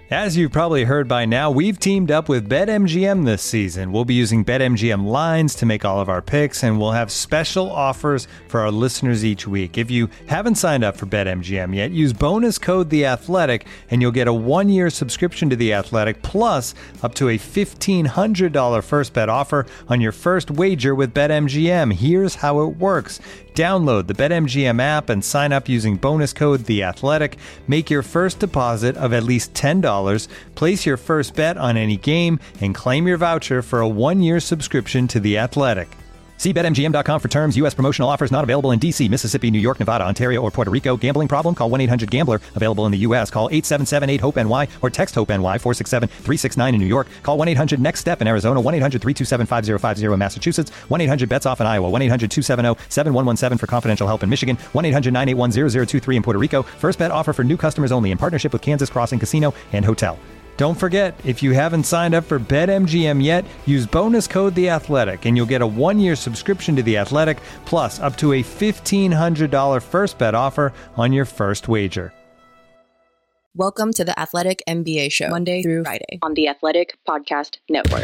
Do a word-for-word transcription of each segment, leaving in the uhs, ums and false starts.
As you've probably heard by now, we've teamed up with BetMGM this season. We'll be using BetMGM lines to make all of our picks, and we'll have special offers for our listeners each week. If you haven't signed up for BetMGM yet, use bonus code The Athletic, and you'll get a one-year subscription to The Athletic, plus up to a fifteen hundred dollars first bet offer on your first wager with BetMGM. Here's how it works. Download the BetMGM app and sign up using bonus code The Athletic. Make your first deposit of at least ten dollars. Place your first bet on any game and claim your voucher for a one-year subscription to The Athletic. See Bet M G M dot com for terms. U S promotional offers not available in D C, Mississippi, New York, Nevada, Ontario, or Puerto Rico. Gambling problem? Call one eight hundred gambler. Available in the U S. Call eight seven seven eight hope N Y or text HOPE-NY four six seven three six nine in New York. Call one eight hundred next step in Arizona. one eight hundred three two seven five zero five zero in Massachusetts. one eight hundred bets off in Iowa. one eight hundred two seven zero seven one one seven for confidential help in Michigan. one eight hundred nine eight one zero zero two three in Puerto Rico. First bet offer for new customers only in partnership with Kansas Crossing Casino and Hotel. Don't forget, if you haven't signed up for BetMGM yet, use bonus code The Athletic, and you'll get a one-year subscription to The Athletic, plus up to a fifteen hundred dollars first bet offer on your first wager. Welcome to the Athletic N B A Show, Monday through Friday on the Athletic Podcast Network.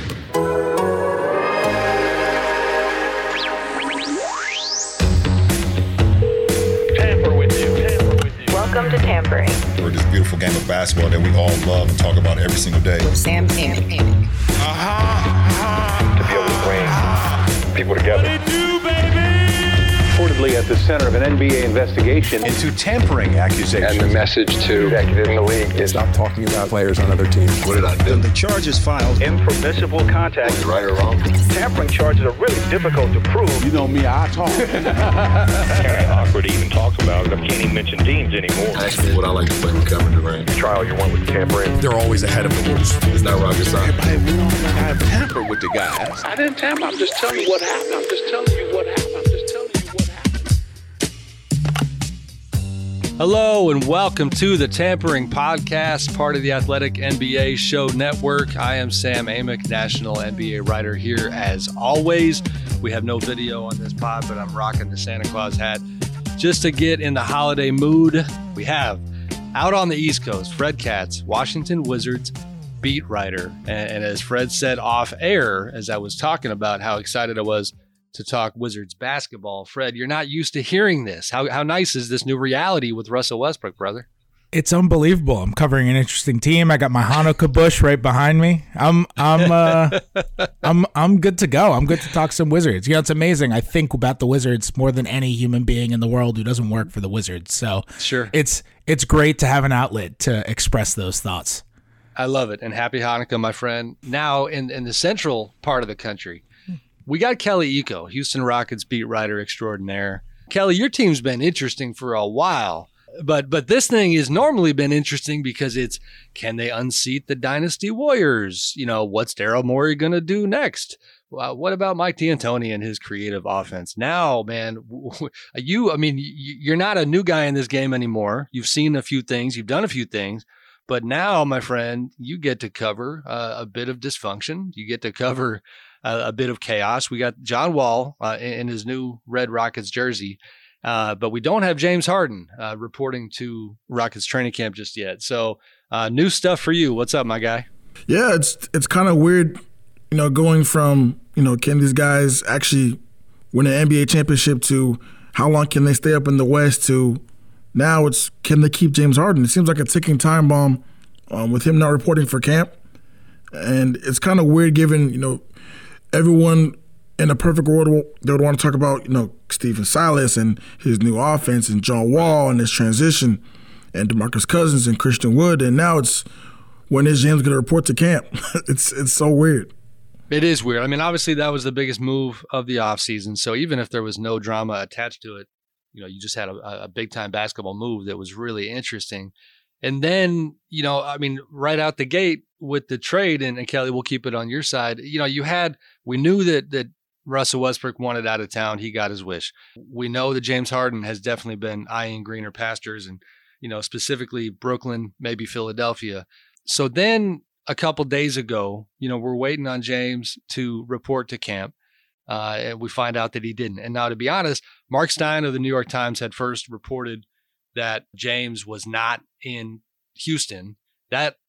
Tamper with you. Tamper with you. Welcome to Tampering. For this beautiful game of basketball that we all love and talk about every single day. With Sam Amick. Uh-huh. To be able to bring people together. What it do, baby? Reportedly at the center of an N B A investigation into tampering accusations. And the message to executives in the league is stop talking about players on other teams. What did I do? The charges filed. impermissible contact. Was it right or wrong? Tampering charges are really difficult to prove. You know me, I talk. Kind of awkward to even talk about it. I can't even mention teams anymore. Actually, what I like to play with Kevin Durant. Trial you want with tampering. They're always ahead of the rules. It's not rocket science. Hey, we don't have tamper with the guys. I didn't tamper. I'm just telling you what happened. I'm just telling you what happened. I'm just telling you what happened. Hello and welcome to the Tampering Podcast, part of the Athletic N B A Show Network. I am Sam Amick, national N B A writer here as always. We have no video on this pod, but I'm rocking the Santa Claus hat just to get in the holiday mood. We have out on the East Coast, Fred Katz, Washington Wizards beat writer. And, and as Fred said off air, as I was talking about how excited I was to talk Wizards basketball. Fred, you're not used to hearing this. How how nice is this new reality with Russell Westbrook, brother? It's unbelievable. I'm covering an interesting team. I got my Hanukkah bush right behind me. I'm I'm uh, I'm I'm good to go. I'm good to talk some Wizards. You know, it's amazing. I think about the Wizards more than any human being in the world who doesn't work for the Wizards. So sure, it's it's great to have an outlet to express those thoughts. I love it, and happy Hanukkah, my friend. Now in in the central part of the country, we got Kelly Iko, Houston Rockets beat writer extraordinaire. Kelly, your team's been interesting for a while, but but this thing has normally been interesting because it's, can they unseat the Dynasty Warriors? You know, what's Daryl Morey going to do next? Well, what about Mike D'Antoni and his creative offense? Now, man, you, I mean, you're not a new guy in this game anymore. You've seen a few things. You've done a few things. But now, my friend, you get to cover uh, a bit of dysfunction. You get to cover uh, a bit of chaos. We got John Wall uh, in, in his new Red Rockets jersey, uh, but we don't have James Harden uh, reporting to Rockets training camp just yet. So uh, new stuff for you. What's up, my guy? Yeah, it's it's kind of weird, you know, going from, you know, can these guys actually win an N B A championship to how long can they stay up in the West to now it's, can they keep James Harden? It seems like a ticking time bomb um, with him not reporting for camp. And it's kind of weird given, you know, everyone in a perfect world, they would want to talk about, you know, Stephen Silas and his new offense and John Wall and his transition and DeMarcus Cousins and Christian Wood. And now it's, when is James going to report to camp? it's it's so weird. It is weird. I mean, obviously that was the biggest move of the offseason. So even if there was no drama attached to it, you know, you just had a, a big time basketball move that was really interesting. And then, you know, I mean, right out the gate with the trade, and, and Kelly, we'll keep it on your side. You know, you had, we knew that that Russell Westbrook wanted out of town. He got his wish. We know that James Harden has definitely been eyeing greener pastures and, you know, specifically Brooklyn, maybe Philadelphia. So then a couple days ago, you know, we're waiting on James to report to camp. Uh, and we find out that he didn't. And now, to be honest, Mark Stein of the New York Times had first reported that James was not in Houston. That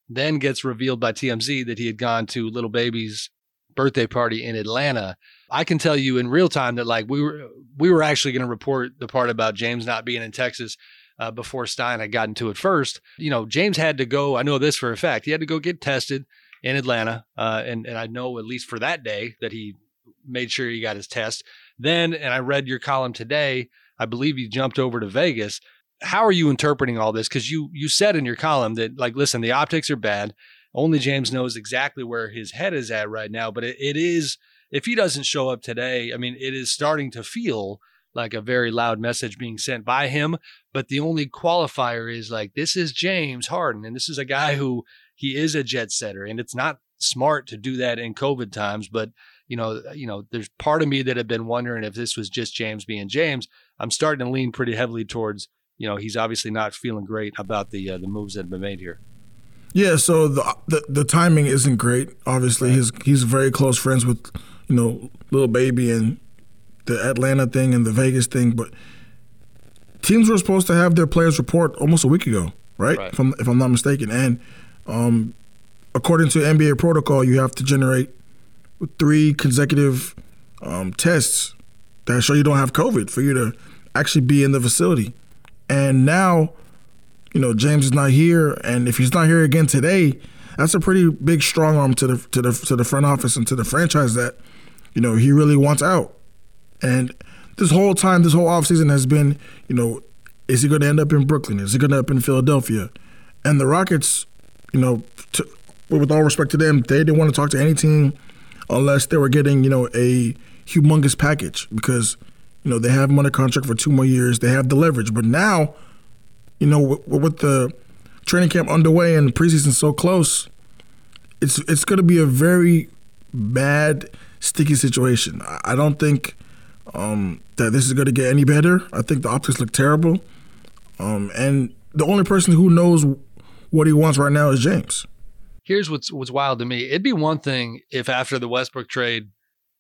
then gets revealed by T M Z that he had gone to Little Baby's birthday party in Atlanta. I can tell you in real time that like we were we were actually going to report the part about James not being in Texas uh, before Stein had gotten to it first. You know, James had to go, I know this for a fact, he had to go get tested in Atlanta. Uh, and, and I know at least for that day that he made sure he got his test. Then, and I read your column today, I believe you jumped over to Vegas. How are you interpreting all this? Because you you said in your column that, like, listen, the optics are bad. Only James knows exactly where his head is at right now. But it, it is, if he doesn't show up today, I mean, it is starting to feel like a very loud message being sent by him. But the only qualifier is like, this is James Harden, and this is a guy who he is a jet setter, and it's not smart to do that in COVID times. But you know, you know, there's part of me that had been wondering if this was just James being James. I'm starting to lean pretty heavily towards, you know, he's obviously not feeling great about the uh, the moves that have been made here. Yeah, so the the, the timing isn't great. Obviously, he's he's very close friends with, you know, Lil Baby and the Atlanta thing and the Vegas thing. But teams were supposed to have their players report almost a week ago, right? right. If I'm if I'm not mistaken. And um, according to N B A protocol, you have to generate three consecutive um, tests that show you don't have COVID for you to actually be in the facility. And now, you know, James is not here, and if he's not here again today, that's a pretty big strong arm to the to the to the front office and to the franchise that, you know, he really wants out. And this whole time, this whole offseason has been, you know, is he going to end up in Brooklyn? Is he going to end up in Philadelphia? And the Rockets, you know, to, with all respect to them, they didn't want to talk to any team unless they were getting, you know, a humongous package because, you know, they have him under contract for two more years. They have the leverage. But now, you know, with, with the training camp underway and the preseason so close, it's it's going to be a very bad, sticky situation. I don't think um, that this is going to get any better. I think the optics look terrible. Um, and the only person who knows what he wants right now is James. Here's what's what's wild to me. It'd be one thing if after the Westbrook trade,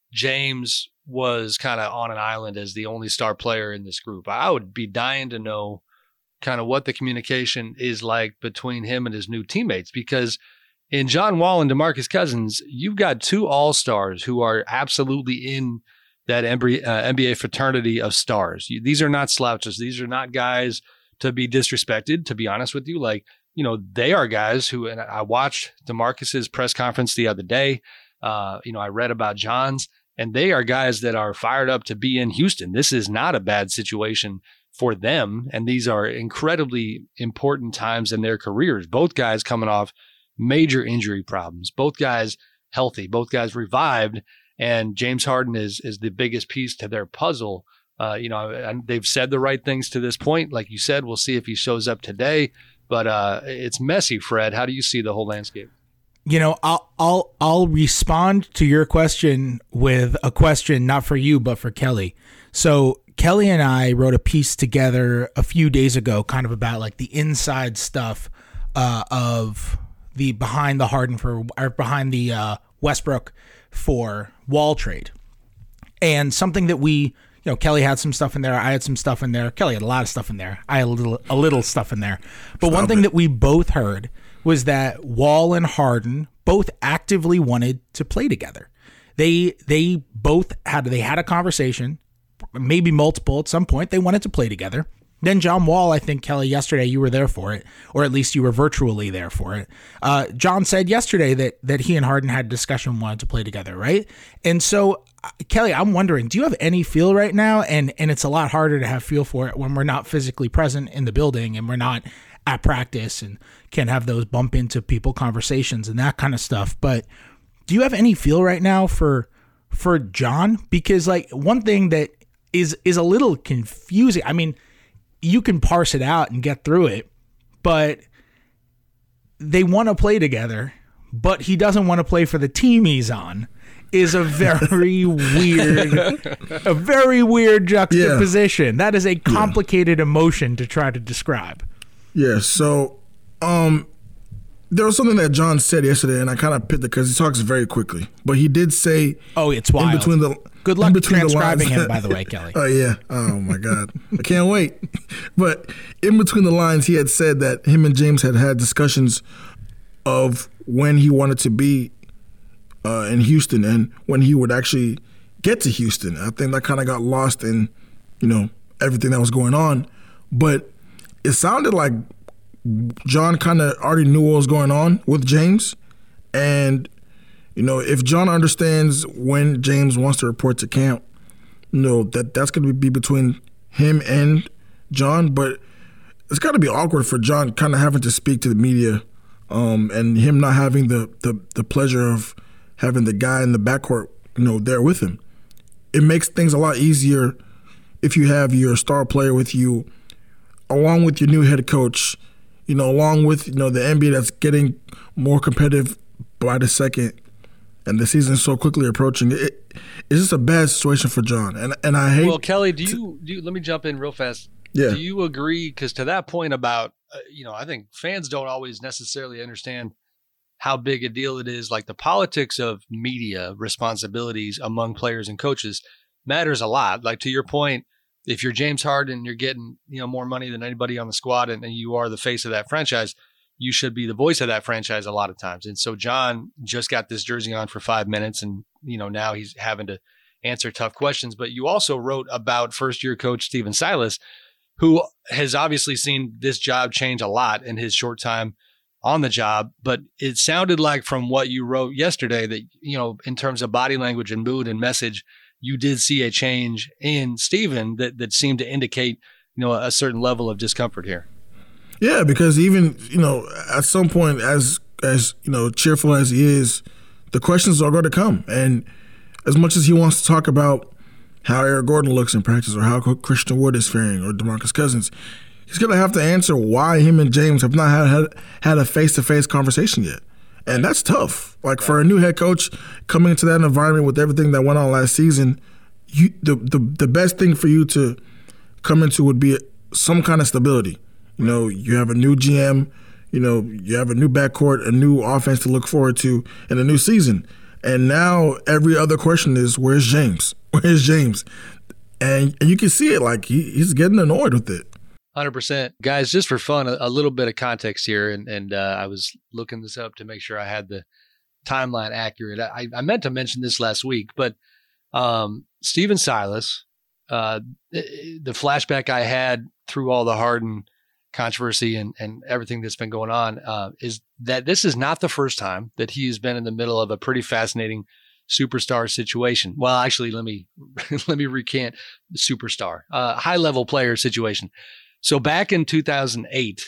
James was kind of on an island as the only star player in this group. I would be dying to know kind of what the communication is like between him and his new teammates, because in John Wall and DeMarcus Cousins, you've got two all-stars who are absolutely in that N B A fraternity of stars. These are not slouches. These are not guys to be disrespected, to be honest with you. Like, you know, they are guys who, and I watched DeMarcus's press conference the other day. Uh, you know, I read about John's, and they are guys that are fired up to be in Houston. This is not a bad situation for them, and these are incredibly important times in their careers. Both guys coming off major injury problems, both guys healthy, both guys revived, and James Harden is is the biggest piece to their puzzle. Uh, you know, and they've said the right things to this point. Like you said, we'll see if he shows up today. But uh, it's messy, Fred. How do you see the whole landscape? You know, I'll I'll I'll respond to your question with a question not for you but for Kelly. So Kelly and I wrote a piece together a few days ago, kind of about like the inside stuff uh, of the behind the Harden for or behind the uh, Westbrook for Wall trade, and something that we. You know, Kelly had some stuff in there. I had some stuff in there. Kelly had a lot of stuff in there. I had a little, a little stuff in there. But Stop one thing it. that we both heard was that Wall and Harden both actively wanted to play together. They, they both had, they had a conversation, maybe multiple at some point. They wanted to play together. Then John Wall, I think, Kelly, yesterday you were there for it, or at least you were virtually there for it. Uh, John said yesterday that that he and Harden had a discussion, wanted to play together, right? And so, uh, Kelly, I'm wondering, do you have any feel right now? And and it's a lot harder to have feel for it when we're not physically present in the building and we're not at practice and can't have those bump into people conversations and that kind of stuff. But do you have any feel right now for for John? Because like one thing that is is a little confusing. I mean, you can parse it out and get through it, but they want to play together, but he doesn't want to play for the team he's on is a very weird, a very weird juxtaposition. Yeah. That is a complicated yeah. emotion to try to describe. Yeah. So, um, there was something that John said yesterday, and I kind of picked it because he talks very quickly. But he did say, "Oh, it's wild." In between the, Good luck transcribing him, by the way, Kelly. Oh yeah. Oh my God, I can't wait. But in between the lines, he had said that him and James had had discussions of when he wanted to be uh, in Houston and when he would actually get to Houston. I think that kind of got lost in, you know, everything that was going on. But it sounded like John kind of already knew what was going on with James. And, you know, if John understands when James wants to report to camp, you know, that that's going to be between him and John. But it's got to be awkward for John kind of having to speak to the media um, and him not having the, the, the pleasure of having the guy in the backcourt, you know, there with him. It makes things a lot easier if you have your star player with you, along with your new head coach, you know, along with, you know, the N B A that's getting more competitive by the second, and the season's so quickly approaching. It, it's just a bad situation for John, and and I hate. Well, Kelly, do you do? You, let me jump in real fast. Yeah. Do you agree? Because to that point about, uh, you know, I think fans don't always necessarily understand how big a deal it is. Like the politics of media responsibilities among players and coaches matters a lot. Like to your point, if you're James Harden, you're getting, you know, more money than anybody on the squad, and, and you are the face of that franchise, you should be the voice of that franchise a lot of times. And so John just got this jersey on for five minutes and, you know, now he's having to answer tough questions. But you also wrote about first year coach Stephen Silas, who has obviously seen this job change a lot in his short time on the job. But it sounded like from what you wrote yesterday that, you know, in terms of body language and mood and message, you did see a change in Stephen that, that seemed to indicate, you know, a certain level of discomfort here. Yeah, because even, you know, at some point, as, as you know, cheerful as he is, the questions are going to come. And as much as he wants to talk about how Eric Gordon looks in practice or how Christian Wood is faring or DeMarcus Cousins, he's going to have to answer why him and James have not had, had, had a face-to-face conversation yet. And that's tough. Like, for a new head coach coming into that environment with everything that went on last season, you, the, the the best thing for you to come into would be some kind of stability. You know, you have a new G M, you know, you have a new backcourt, a new offense to look forward to in a new season. And now every other question is, where's James? Where's James? And, and you can see it, like, he, he's getting annoyed with it. one hundred percent. Guys, just for fun, a, a little bit of context here, and, and uh, I was looking this up to make sure I had the timeline accurate. I, I meant to mention this last week, but um, Stephen Silas, uh, the, the flashback I had through all the Harden controversy and, and everything that's been going on uh, is that this is not the first time that he has been in the middle of a pretty fascinating superstar situation. Well, actually, let me let me recant the superstar, uh, high level player situation. So back in two thousand eight,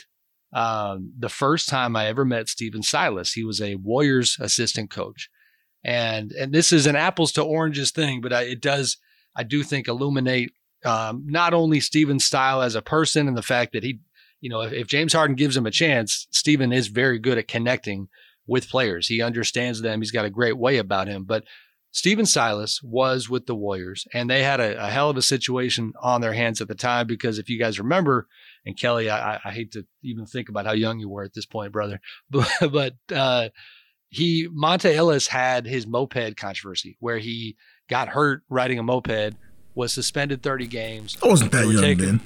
um, the first time I ever met Stephen Silas, he was a Warriors assistant coach. And and this is an apples to oranges thing, but I, it does, I do think, illuminate um, not only Stephen's style as a person and the fact that he, you know, if, if James Harden gives him a chance, Stephen is very good at connecting with players. He understands them. He's got a great way about him. But Stephen Silas was with the Warriors, and they had a, a hell of a situation on their hands at the time because if you guys remember, and Kelly, I, I hate to even think about how young you were at this point, brother, but, but uh, he, Monta Ellis had his moped controversy where he got hurt riding a moped, was suspended thirty games. I wasn't that young then.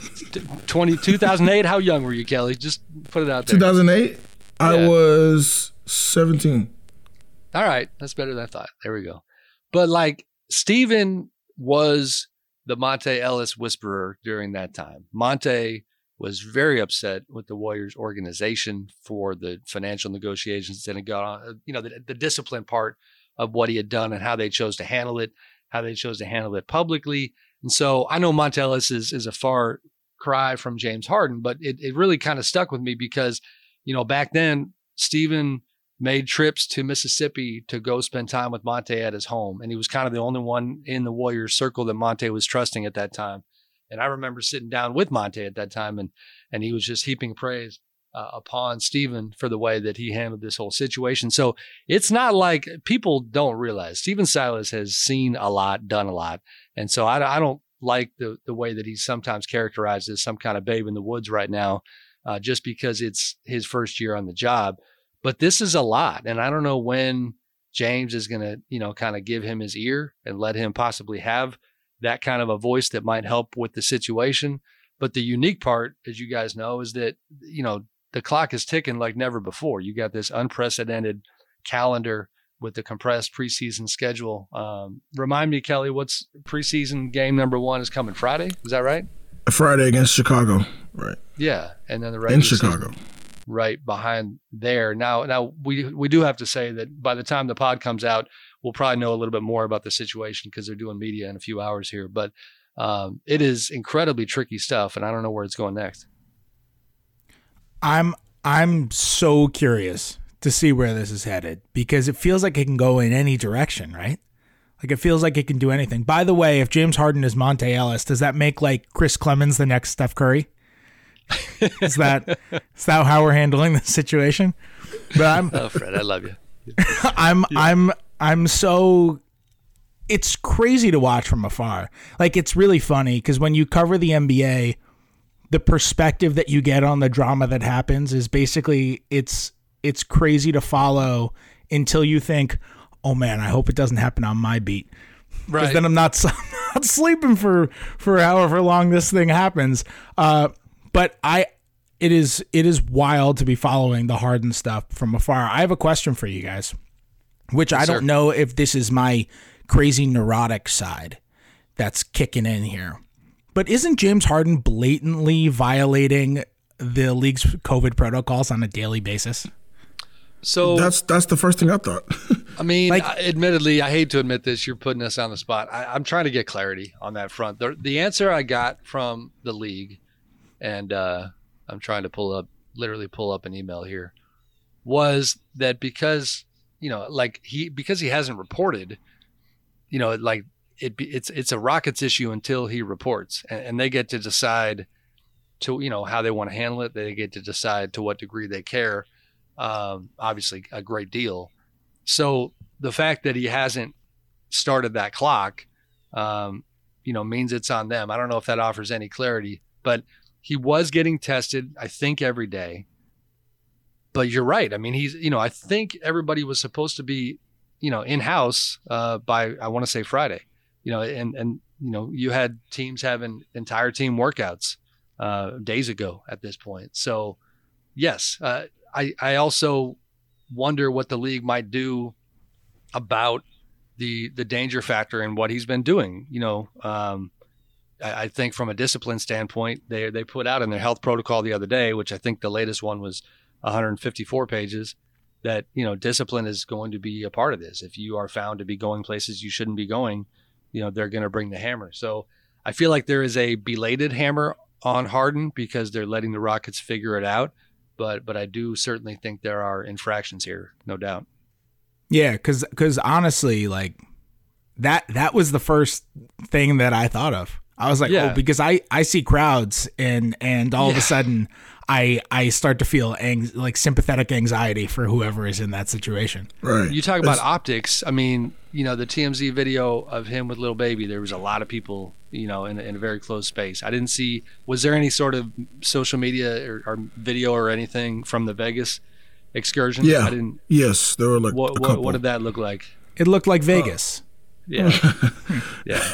twenty, two thousand eight, how young were you, Kelly? Just put it out there. two thousand eight, yeah. I was seventeen. All right. That's better than I thought. There we go. But like Stephen was the Monta Ellis whisperer during that time. Monta was very upset with the Warriors organization for the financial negotiations that had gone on, you know, the, the discipline part of what he had done and how they chose to handle it, how they chose to handle it publicly. And so I know Monta Ellis is, is a far cry from James Harden, but it, it really kind of stuck with me because, you know, back then, Stephen made trips to Mississippi to go spend time with Monta at his home. And he was kind of the only one in the Warriors circle that Monta was trusting at that time. And I remember sitting down with Monta at that time, and and he was just heaping praise uh, upon Stephen for the way that he handled this whole situation. So it's not like people don't realize Stephen Silas has seen a lot, done a lot. And so I, I don't like the, the way that he's sometimes characterized as some kind of babe in the woods right now, uh, just because it's his first year on the job. But this is a lot. And I don't know when James is going to, you know, kind of give him his ear and let him possibly have that kind of a voice that might help with the situation. But the unique part, as you guys know, is that, you know, the clock is ticking like never before. You got this unprecedented calendar with the compressed preseason schedule. Um, remind me, Kelly, what's preseason game number one is coming Friday? Is that right? Friday against Chicago, right? Yeah, and then the in Chicago, season, right behind there. Now, now we we do have to say that by the time the pod comes out, we'll probably know a little bit more about the situation because they're doing media in a few hours here. But um, it is incredibly tricky stuff, and I don't know where it's going next. I'm I'm so curious to see where this is headed because it feels like it can go in any direction, right? Like it feels like it can do anything. By the way, if James Harden is Monte Ellis, does that make like Chris Clemens the next Steph Curry? is that is that how we're handling this situation? But I'm oh, Fred, I love you. I'm I'm I'm so it's crazy to watch from afar. Like it's really funny because when you cover the N B A, the perspective that you get on the drama that happens is basically it's it's crazy to follow until you think, oh man, I hope it doesn't happen on my beat. Because right. then I'm not, I'm not sleeping for, for however long this thing happens. Uh, but I, it is it is wild to be following the Harden stuff from afar. I have a question for you guys, which yes, I don't sir. know if this is my crazy neurotic side that's kicking in here. But isn't James Harden blatantly violating the league's COVID protocols on a daily basis? So that's that's the first thing I thought. I mean, like, admittedly, I hate to admit this. You're putting us on the spot. I, I'm trying to get clarity on that front. The, the answer I got from the league, and uh, I'm trying to pull up, literally pull up an email here, was that because you know, like he because he hasn't reported, you know, like it it's it's a Rockets issue until he reports, and, and they get to decide to you know how they want to handle it. They get to decide to what degree they care. Um, obviously a great deal. So the fact that he hasn't started that clock, um, you know, means it's on them. I don't know if that offers any clarity, but he was getting tested, I think, every day. But you're right. I mean, he's, you know, I think everybody was supposed to be, you know, in-house uh, by, I want to say Friday, you know, and, and, you know, you had teams having entire team workouts uh, days ago at this point. So yes, uh, I, I also wonder what the league might do about the the danger factor in what he's been doing. You know, um, I, I think from a discipline standpoint, they they put out in their health protocol the other day, which I think the latest one was one hundred fifty-four pages, that, you know, discipline is going to be a part of this. If you are found to be going places you shouldn't be going, you know, they're going to bring the hammer. So I feel like there is a belated hammer on Harden because they're letting the Rockets figure it out. But but I do certainly think there are infractions here, no doubt. Yeah, because because honestly, like that that was the first thing that I thought of. I was like, yeah. oh, because I, I see crowds and and all yeah. of a sudden I I start to feel ang- like sympathetic anxiety for whoever is in that situation. Right. You talk about it's- optics. I mean, you know, the T M Z video of him with little baby, there was a lot of people, you know, in, in a very close space. I didn't see, was there any sort of social media or, or video or anything from the Vegas excursion? Yeah. I didn't. Yes, there were like what, a what, couple. what did that look like? It looked like Vegas. Oh. Yeah. yeah.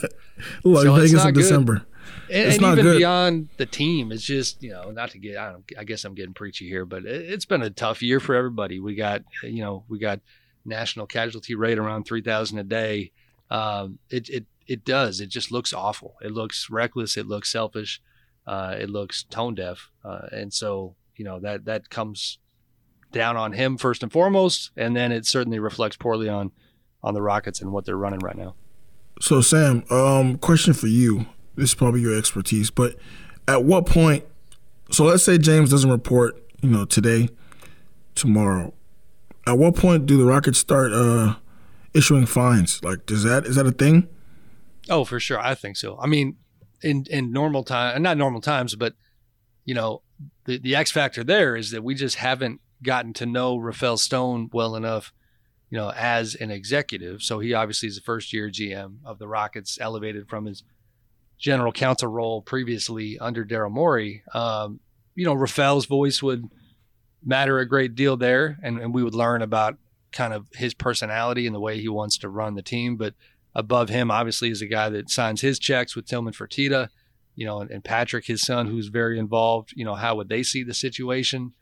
Like so Vegas in good. December. And, it's and not even good. beyond the team, it's just, you know, not to get, I don't, I guess I'm getting preachy here, but it, it's been a tough year for everybody. We got, you know, we got national casualty rate around three thousand a day. Um, it, it, it does. It just looks awful. It looks reckless. It looks selfish. Uh, it looks tone deaf. Uh, and so, you know, that, that comes down on him first and foremost. And then it certainly reflects poorly on, on the Rockets and what they're running right now. So Sam, um, question for you. This is probably your expertise, but at what point, so let's say James doesn't report, you know, today, tomorrow. At what point do the Rockets start uh, issuing fines? Like, does that is that a thing? Oh, for sure. I think so. I mean, in, in normal time, not normal times, but, you know, the, the X factor there is that we just haven't gotten to know Rafael Stone well enough, you know, as an executive. So he obviously is the first year G M of the Rockets, elevated from his general counsel role previously under Daryl Morey. Um, you know, Rafael's voice would matter a great deal there, and, and we would learn about kind of his personality and the way he wants to run the team. But above him, obviously, is a guy that signs his checks with Tillman Fertitta, you know, and, and Patrick, his son, who's very involved. You know, how would they see the situation?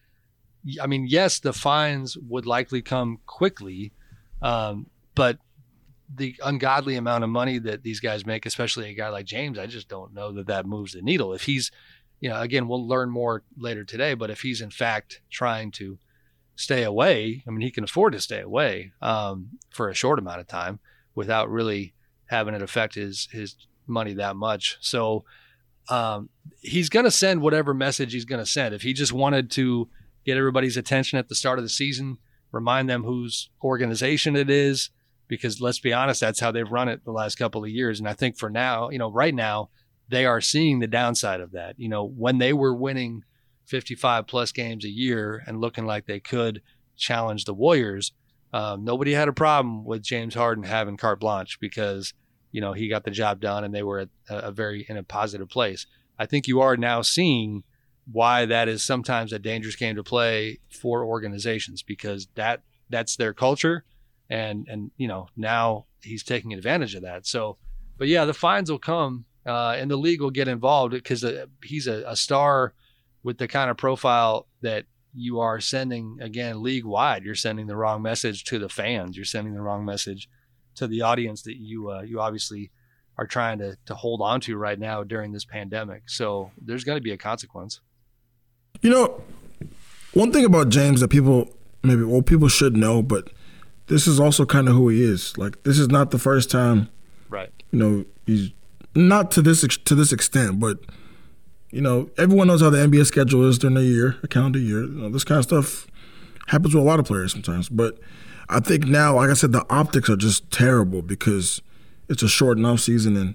I mean, yes, the fines would likely come quickly, um, but the ungodly amount of money that these guys make, especially a guy like James, I just don't know that that moves the needle. If he's, you know, again, we'll learn more later today, but if he's in fact trying to stay away, I mean, he can afford to stay away um, for a short amount of time without really having it affect his, his money that much. So um, he's going to send whatever message he's going to send. If he just wanted to get everybody's attention at the start of the season, remind them whose organization it is, because let's be honest, that's how they've run it the last couple of years. And I think for now, you know, right now, they are seeing the downside of that. You know, when they were winning fifty-five plus games a year and looking like they could challenge the Warriors, um, nobody had a problem with James Harden having carte blanche because, you know, he got the job done and they were at a, a very in a positive place. I think you are now seeing why that is sometimes a dangerous game to play for organizations, because that that's their culture. And, and, you know, now he's taking advantage of that. So, but yeah, the fines will come uh, and the league will get involved because uh, he's a, a star with the kind of profile that you are sending, again, league wide. You're sending the wrong message to the fans. You're sending the wrong message to the audience that you, uh, you obviously are trying to, to hold on to right now during this pandemic. So there's going to be a consequence. You know, one thing about James that people maybe, well, people should know, but this is also kind of who he is. Like, this is not the first time, right? You know, he's not to this to this extent, but you know, everyone knows how the N B A schedule is during the year, a calendar year. You know, this kind of stuff happens with a lot of players sometimes. But I think now, like I said, the optics are just terrible because it's a short enough season, and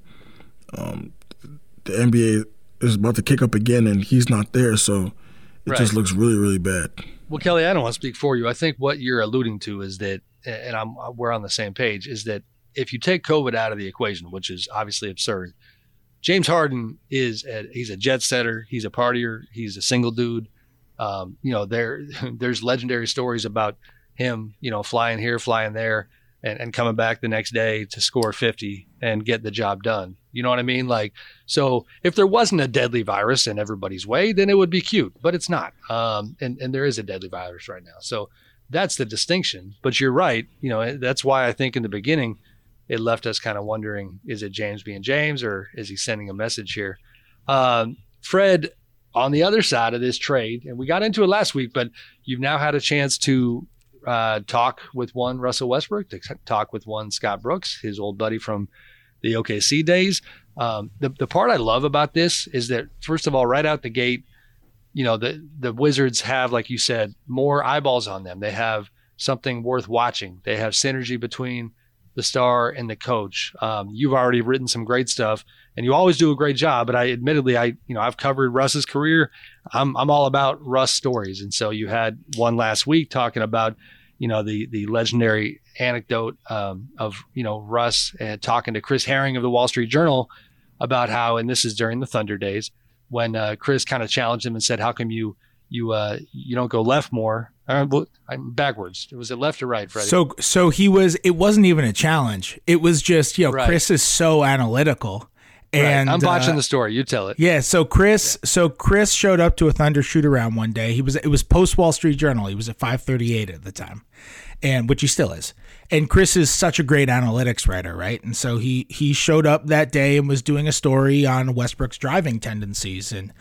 um, the N B A is about to kick up again, and he's not there, so it right. just looks really, really bad. Well, Kelly, I don't want to speak for you. I think what you're alluding to is that, and I'm, we're on the same page, is that if you take COVID out of the equation, which is obviously absurd, James Harden is a, he's a jet setter, he's a partier, he's a single dude. Um, you know, there there's legendary stories about him, you know, flying here, flying there, and, and coming back the next day to score fifty and get the job done. You know what I mean? Like, so if there wasn't a deadly virus in everybody's way, then it would be cute, but it's not. Um, and, and there is a deadly virus right now. So that's the distinction. But you're right. You know, that's why I think in the beginning it left us kind of wondering, is it James being James, or is he sending a message here? Um, Fred, on the other side of this trade, and we got into it last week, but you've now had a chance to uh, talk with one Russell Westbrook, to talk with one Scott Brooks, his old buddy from the O K C days. Um, the, the part I love about this is that, first of all, right out the gate, you know, the, the Wizards have, like you said, more eyeballs on them. They have something worth watching. They have synergy between the star and the coach. Um, you've already written some great stuff, and you always do a great job. But I admittedly, I, you know, I've covered Russ's career. I'm, I'm all about Russ stories. And so you had one last week talking about, you know, the, the legendary anecdote um, of, you know, Russ uh, talking to Chris Herring of the Wall Street Journal about how, and this is during the Thunder days, when uh, Chris kind of challenged him and said, how come you, you, uh, you don't go left more? Uh, I'm backwards. Was it left or right, Freddie? So, so he was, it wasn't even a challenge. It was just, you know, right. Chris is so analytical. And right. I'm watching uh, the story. You tell it. Yeah. So Chris, yeah. so Chris showed up to a Thunder shoot around one day. He was, it was post Wall Street Journal. He was at five thirty-eight at the time, and which he still is. And Chris is such a great analytics writer, right? And so he he showed up that day and was doing a story on Westbrook's driving tendencies, and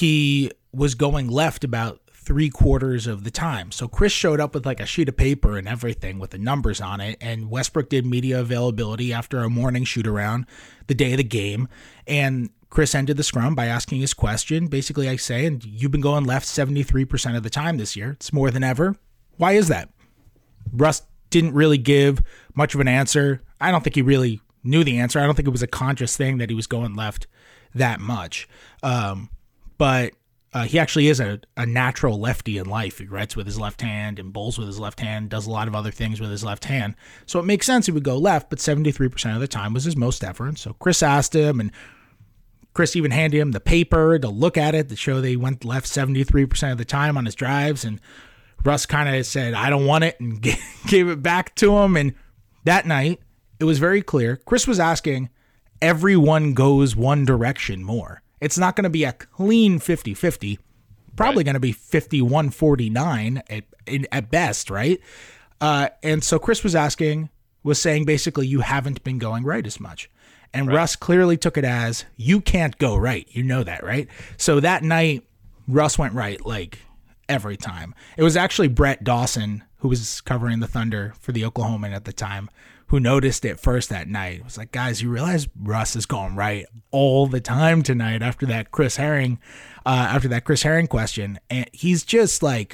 he was going left about three quarters of the time. So Chris showed up with like a sheet of paper and everything with the numbers on it, and Westbrook did media availability after a morning shoot around the day of the game, and Chris ended the scrum by asking his question, basically I say, and you've been going left seventy-three percent of the time this year. It's more than ever. Why is that? Russ didn't really give much of an answer. I don't think he really knew the answer. I don't think it was a conscious thing that he was going left that much. Um, but uh, he actually is a, a natural lefty in life. He writes with his left hand and bowls with his left hand, does a lot of other things with his left hand. So it makes sense he would go left, but seventy-three percent of the time was his most effort. So Chris asked him, and Chris even handed him the paper to look at it to show that he went left seventy-three percent of the time on his drives. And Russ kind of said, I don't want it, and gave it back to him. And that night, it was very clear. Chris was asking, everyone goes one direction more. It's not going to be a clean fifty-fifty, probably Right. going to be fifty-one forty-nine at, at best, right? Uh, and so Chris was asking, was saying basically, you haven't been going right as much. And Right. Russ clearly took it as, you can't go right. You know that, right? So that night, Russ went right like every time. It was actually Brett Dawson, who was covering the Thunder for the Oklahoman at the time, who noticed it first that night. It was like, guys, you realize Russ is going right all the time tonight after that Chris Herring, uh, after that Chris Herring question. And he's just like,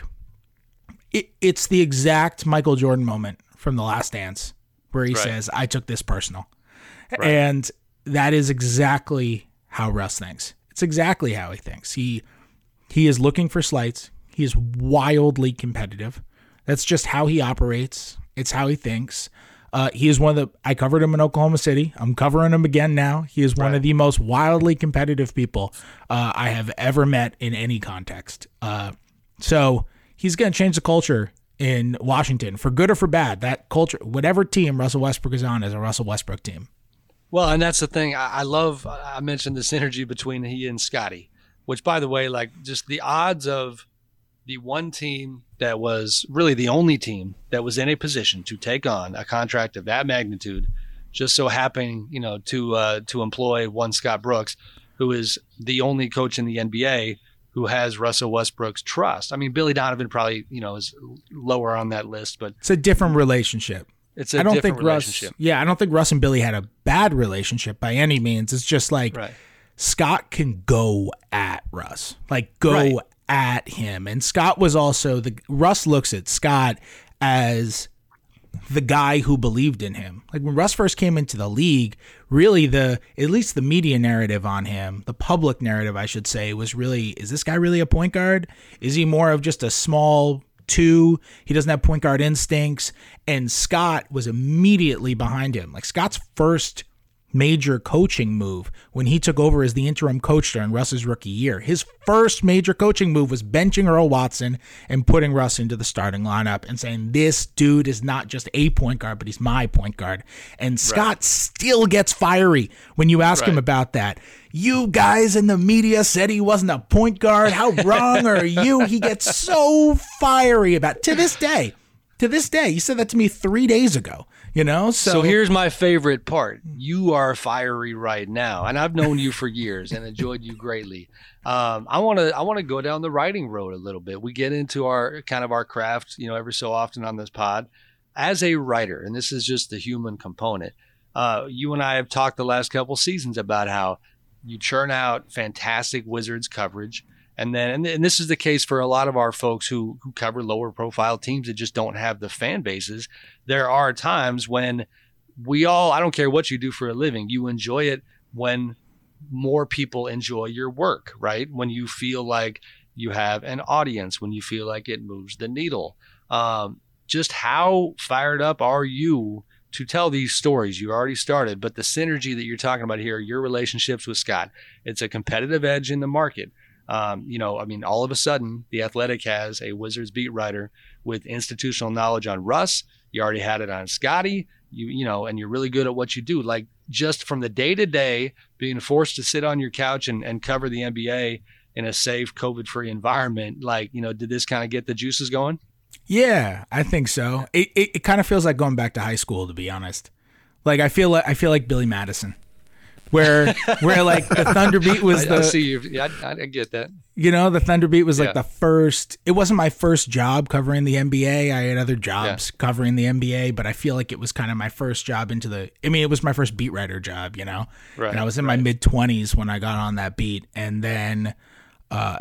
it, it's the exact Michael Jordan moment from The Last Dance where he Right. says, I took this personal. Right. And that is exactly how Russ thinks. It's exactly how he thinks. He he is looking for slights. He is wildly competitive. That's just how he operates. It's how he thinks. Uh, he is one of the, I covered him in Oklahoma City. I'm covering him again now. He is one Right. of the most wildly competitive people uh, I have ever met in any context. Uh, so he's going to change the culture in Washington for good or for bad. That culture, whatever team Russell Westbrook is on, is a Russell Westbrook team. Well, and that's the thing. I, I love, I mentioned the synergy between he and Scotty, which, by the way, like just the odds of the one team that was really the only team that was in a position to take on a contract of that magnitude, just so happening, you know, to uh, to employ one Scott Brooks, who is the only coach in the N B A who has Russell Westbrook's trust. I mean, Billy Donovan probably, you know, is lower on that list, but It's a different relationship. it's a I don't different think Russ. relationship. Yeah, I don't think Russ and Billy had a bad relationship by any means. It's just like Right. Scott can go at Russ, like go Right. at him, and Scott was also the Russ looks at Scott as the guy who believed in him. Like when Russ first came into the league, really the at least the media narrative on him, the public narrative, I should say, was really, is this guy really a point guard? Is he more of just a small two? He doesn't have point guard instincts. And Scott was immediately behind him. Like Scott's first major coaching move when he took over as the interim coach during Russ's rookie year. His first major coaching move was benching Earl Watson and putting Russ into the starting lineup and saying, this dude is not just a point guard, but he's my point guard. And Scott Right. still gets fiery when you ask him Right. about that. You guys in the media said he wasn't a point guard. How wrong are you? He gets so fiery about to this day. To this day. You said that to me three days ago. You know, so, So here's my favorite part. You are fiery right now, and I've known you for years and enjoyed you greatly. Um, I want to I want to go down the writing road a little bit. We get into our kind of our craft, you know, every so often on this pod. As a writer, and this is just the human component, uh, you and I have talked the last couple seasons about how you churn out fantastic Wizards coverage. And then, and, and this is the case for a lot of our folks who who cover lower profile teams that just don't have the fan bases. There are times when we all, I don't care what you do for a living, you enjoy it when more people enjoy your work, right? When you feel like you have an audience, when you feel like it moves the needle. Um, just how fired up are you to tell these stories? You already started, but the synergy that you're talking about here, your relationships with Scott, it's a competitive edge in the market. Um, you know, I mean, all of a sudden, The Athletic has a Wizards beat writer with institutional knowledge on Russ. You already had it on Scotty, you you know, and you're really good at what you do. Like just from the day to day, being forced to sit on your couch and, and cover the N B A in a safe, COVID-free environment. Like, you know, did this kind of get the juices going? Yeah, I think so. It, it it kind of feels like going back to high school, to be honest. Like I feel like I feel like Billy Madison, where where like the Thunder beat was I, the I see you. Yeah, I, I get that. You know, the Thunder beat was like Yeah. the first. It wasn't my first job covering the N B A. I had other jobs Yeah. covering the N B A, but I feel like it was kind of my first job into the. I mean, it was my first beat writer job. You know, Right, and I was in right. my mid twenties when I got on that beat, and then, uh,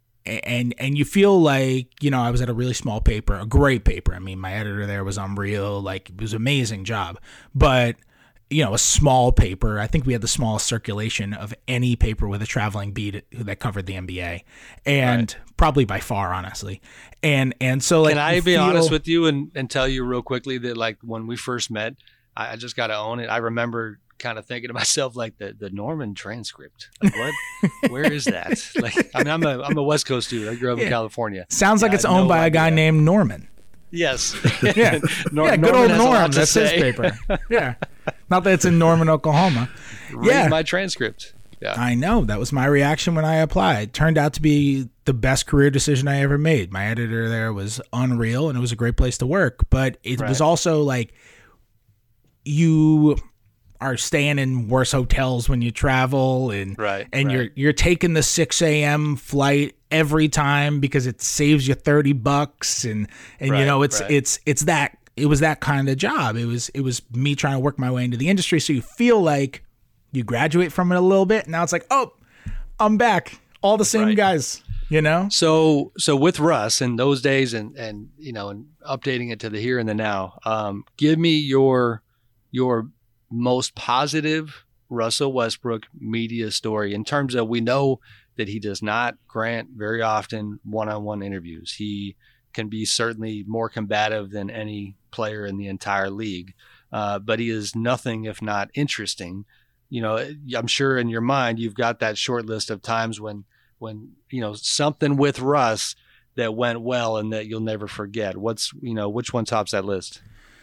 and and you feel like you know I was at a really small paper, a great paper. I mean, my editor there was unreal. Like it was an amazing job, but. You know, a small paper. I think we had the smallest circulation of any paper with a traveling beat that covered the N B A, and Right. probably by far, honestly. And and so, like, Can I you be feel- honest with you and, and tell you real quickly that like when we first met, I, I just got to own it. I remember kind of thinking to myself like the, the Norman transcript. Like what? Where is that? Like I mean, I'm a I'm a West Coast dude. I grew up in Yeah. California. Sounds like Yeah, it's I had owned no by a guy idea. named Norman. Yes. Yeah, Nor- yeah, good Norman old has a lot Norm. to That's his say. paper. Yeah, not that it's in Norman, Oklahoma. Read Yeah, my transcript. Yeah. I know. That was my reaction when I applied. It turned out to be the best career decision I ever made. My editor there was unreal, and it was a great place to work. But it Right. was also like you are staying in worse hotels when you travel, and Right, and right. you're you're taking the six a.m. flight every time because it saves you thirty bucks, and and Right, you know it's right. it's it's that it was that kind of job. It was it was me trying to work my way into the industry, so you feel like you graduate from it a little bit. Now it's like, oh, I'm back. All the same Right. guys, you know? So, so with Russ in those days, and and you know, and updating it to the here and the now, um, give me your your most positive Russell Westbrook media story in terms of, we know that he does not grant very often one-on-one interviews. He can be certainly more combative than any player in the entire league, uh, but he is nothing if not interesting. You know, I'm sure in your mind you've got that short list of times when when you know something with Russ that went well and that you'll never forget. What's you know which one tops that list?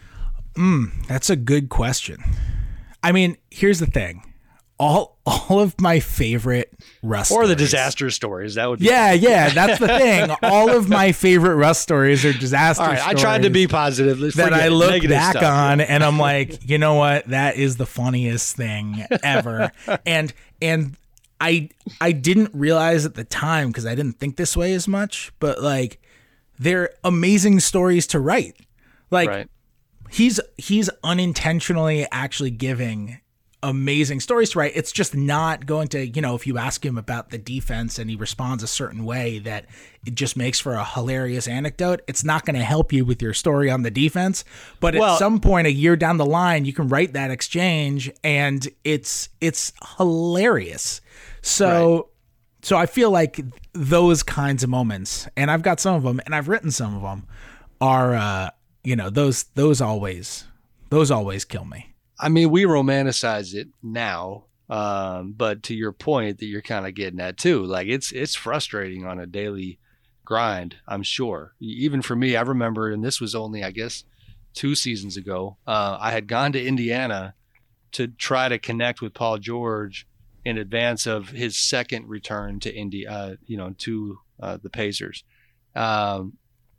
Mm, that's a good question. I mean, here's the thing. All all of my favorite Russ Or the stories- disaster stories. That would be Yeah, yeah, that's the thing. All of my favorite Russ stories are disaster All right, I stories tried to be positive. Let's that forget I it. look Negative back stuff. on and I'm like, you know what? That is the funniest thing ever. and and I I didn't realize at the time, because I didn't think this way as much, but like they're amazing stories to write. Like Right. he's he's unintentionally actually giving amazing stories to write. It's just not going to, you know, if you ask him about the defense and he responds a certain way that it just makes for a hilarious anecdote, it's not going to help you with your story on the defense. But Well- at some point a year down the line, you can write that exchange and it's it's hilarious. So Right. so I feel like those kinds of moments, and I've got some of them and I've written some of them, are uh, you know, those those always those always kill me. I mean, we romanticize it now, um, but to your point that you're kind of getting at too, like it's it's frustrating on a daily grind, I'm sure. Even for me, I remember, and this was only, I guess, two seasons ago, uh, I had gone to Indiana to try to connect with Paul George in advance of his second return to Indy, uh, you know, to uh, the Pacers, um,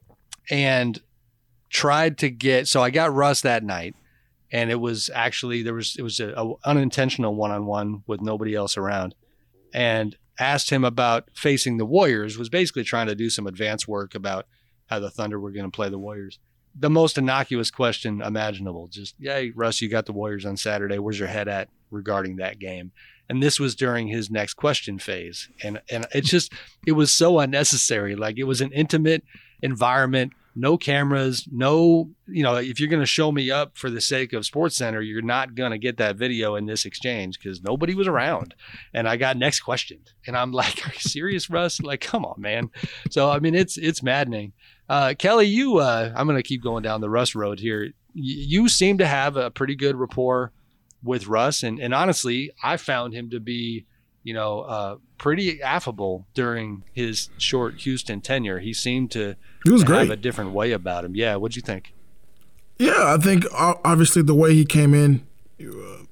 and tried to get. So I got Russ that night. And it was actually, there was, it was a, a unintentional one-on-one with nobody else around, and asked him about facing the Warriors, was basically trying to do some advance work about how the Thunder were going to play the Warriors. The most innocuous question imaginable. Just, yeah, Russ, you got the Warriors on Saturday. Where's your head at regarding that game? And this was during his next question phase. And, and it's just, it was so unnecessary. Like, it was an intimate environment. No cameras, no, you know, if you're going to show me up for the sake of SportsCenter, you're not going to get that video in this exchange because nobody was around. And I got next questioned. And I'm like, are you serious, Russ? Like, come on, man. So, I mean, it's it's maddening. Uh, Kelly, you, uh, I'm going to keep going down the Russ road here. Y- you seem to have a pretty good rapport with Russ. And, and honestly, I found him to be, you know, uh, pretty affable during his short Houston tenure. He seemed to, he was to great. have a different way about him. Yeah, what'd you think? Yeah, I think uh, obviously the way he came in uh,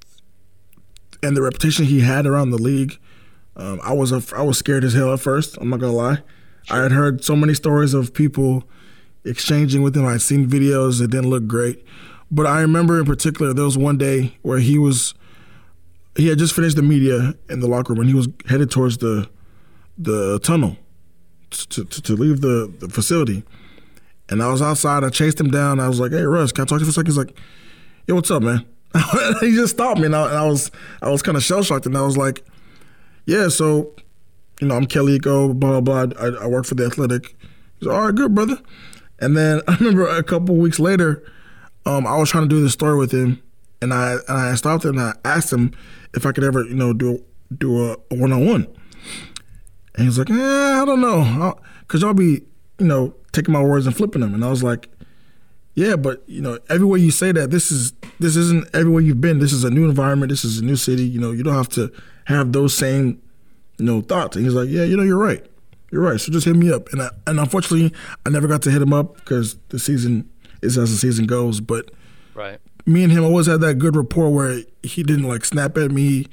and the reputation he had around the league, um, I was a, I was scared as hell at first. I'm not gonna lie. Sure. I had heard so many stories of people exchanging with him. I'd seen videos that didn't look great, but I remember in particular there was one day where he was. He had just finished the media in the locker room, and he was headed towards the the tunnel to to, to leave the, the facility. And I was outside. I chased him down. I was like, "Hey, Russ, can I talk to you for a second?" He's like, "Yo, what's up, man?" He just stopped me, and I, and I was I was kind of shell shocked, and I was like, "Yeah, so, you know, I'm Kelly Iko, blah blah blah. I, I work for the Athletic." He's like, "All right, good, brother." And then I remember a couple weeks later, um, I was trying to do this story with him, and I and I stopped him and I asked him if I could ever, you know, do do a, a one-on-one. And he's like, eh, I don't know, because y'all be, you know, taking my words and flipping them. And I was like, yeah, but, you know, everywhere you say that, this is this isn't everywhere you've been. This is a new environment. This is a new city. You know, you don't have to have those same, you know, thoughts. And he's like, yeah, you know, you're right. You're right. So just hit me up. And I, and unfortunately, I never got to hit him up because the season is as the season goes. But right. me and him always had that good rapport where he didn't like snap at me.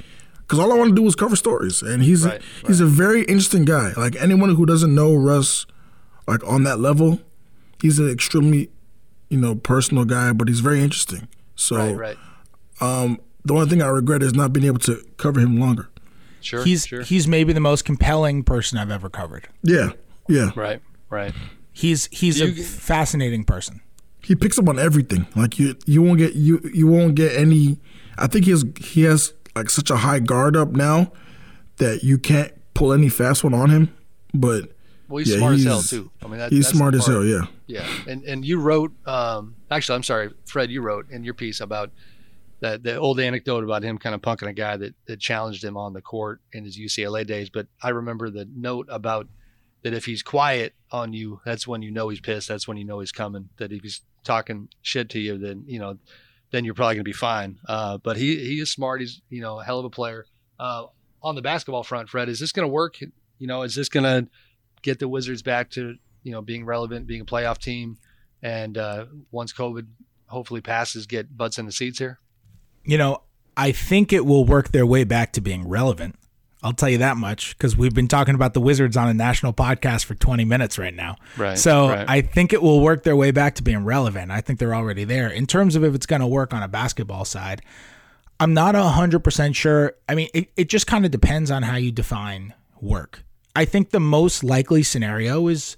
because all I want to do is cover stories, and he's Right, a, he's a very interesting guy. Like anyone who doesn't know Russ, like on that level, he's an extremely, you know, personal guy, but he's very interesting. So, Right, right. Um, the only thing I regret is not being able to cover him longer. Sure, he's sure. he's maybe the most compelling person I've ever covered. Yeah, yeah. Right, right. He's he's You- a fascinating person. He picks up on everything. Like you, you won't get you you won't get any. I think he has he has like such a high guard up now that you can't pull any fast one on him. But Well, he's yeah, smart he's, as hell too. I mean, that, he's that's smart the as part. hell. Yeah. Yeah, and and you wrote. Um, actually, I'm sorry, Fred. You wrote in your piece about that the old anecdote about him kind of punking a guy that that challenged him on the court in his U C L A days. But I remember the note about that if he's quiet on you, that's when you know he's pissed. That's when you know he's coming. That if he's talking shit to you, then you know, then you're probably gonna be fine. Uh, but he he is smart. He's you know a hell of a player. Uh, on the basketball front, Fred, is this gonna work? You know, is this gonna get the Wizards back to you know being relevant, being a playoff team, and uh, once COVID hopefully passes, get butts in the seats here? You know, I think it will work their way back to being relevant. I'll tell you that much because we've been talking about the Wizards on a national podcast for twenty minutes right now. Right. So right. I think it will work their way back to being relevant. I think they're already there. In terms of if it's going to work on a basketball side, I'm not one hundred percent sure. I mean, it, it just kind of depends on how you define work. I think the most likely scenario is,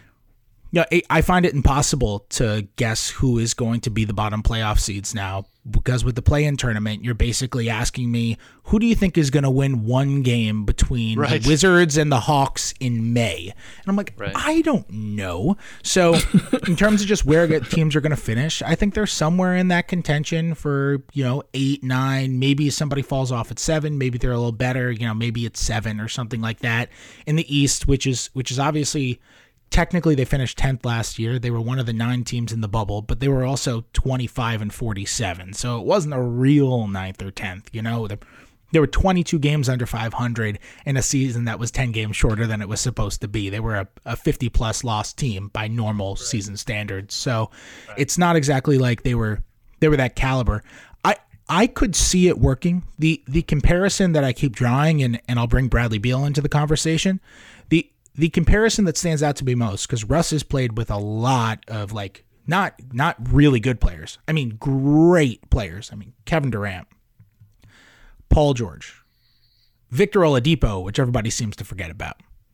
you know, I find it impossible to guess who is going to be the bottom playoff seeds now, because with the play-in tournament, you're basically asking me, who do you think is going to win one game between Right. the Wizards and the Hawks in May? And I'm like, Right. I don't know. So in terms of just where teams are going to finish, I think they're somewhere in that contention for, you know, eight, nine, maybe somebody falls off at seven, maybe they're a little better, you know, maybe it's seven or something like that in the East, which is, which is obviously... Technically, they finished tenth last year. They were one of the nine teams in the bubble, but they were also twenty-five and forty-seven. So it wasn't a real ninth or tenth. You know, there were twenty-two games under five hundred in a season that was ten games shorter than it was supposed to be. They were a, a fifty-plus loss team by normal right. season standards. So right. it's not exactly like they were they were that caliber. I I could see it working. The the comparison that I keep drawing, and, and I'll bring Bradley Beal into the conversation, the The comparison that stands out to me most, because Russ has played with a lot of like not not really good players. I mean, great players. I mean, Kevin Durant, Paul George, Victor Oladipo, which everybody seems to forget about.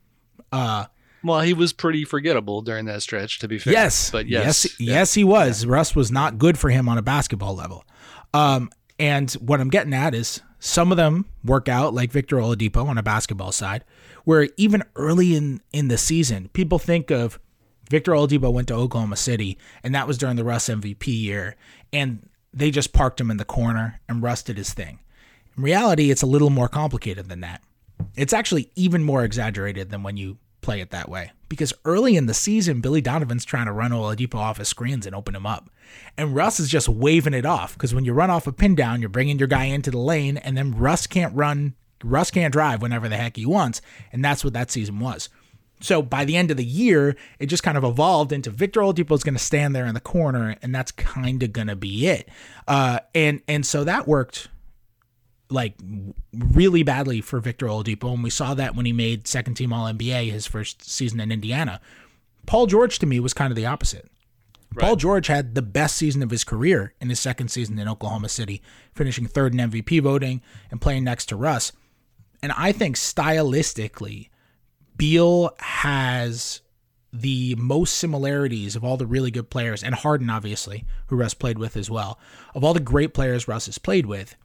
Uh, well, he was pretty forgettable during that stretch, to be fair. Yes, but yes, yes, yeah. yes, he was. Yeah. Russ was not good for him on a basketball level. Um, and what I'm getting at is some of them work out, like Victor Oladipo on a basketball side, where even early in, in the season, people think of Victor Oladipo went to Oklahoma City, and that was during the Russ M V P year, and they just parked him in the corner and Russ did his thing. In reality, it's a little more complicated than that. It's actually even more exaggerated than when you play it that way, because early in the season, Billy Donovan's trying to run Oladipo off his screens and open him up. And Russ is just waving it off, because when you run off a pin down, you're bringing your guy into the lane, and then Russ can't run Russ can't drive whenever the heck he wants, and that's what that season was. So by the end of the year, it just kind of evolved into Victor Oladipo is going to stand there in the corner, and that's kind of going to be it. Uh, and and so that worked like really badly for Victor Oladipo, and we saw that when he made second team All N B A his first season in Indiana. Paul George, to me, was kind of the opposite. Right. Paul George had the best season of his career in his second season in Oklahoma City, finishing third in M V P voting and playing next to Russ. And I think stylistically, Beal has the most similarities of all the really good players, and Harden, obviously, who Russ played with as well. Of all the great players Russ has played with,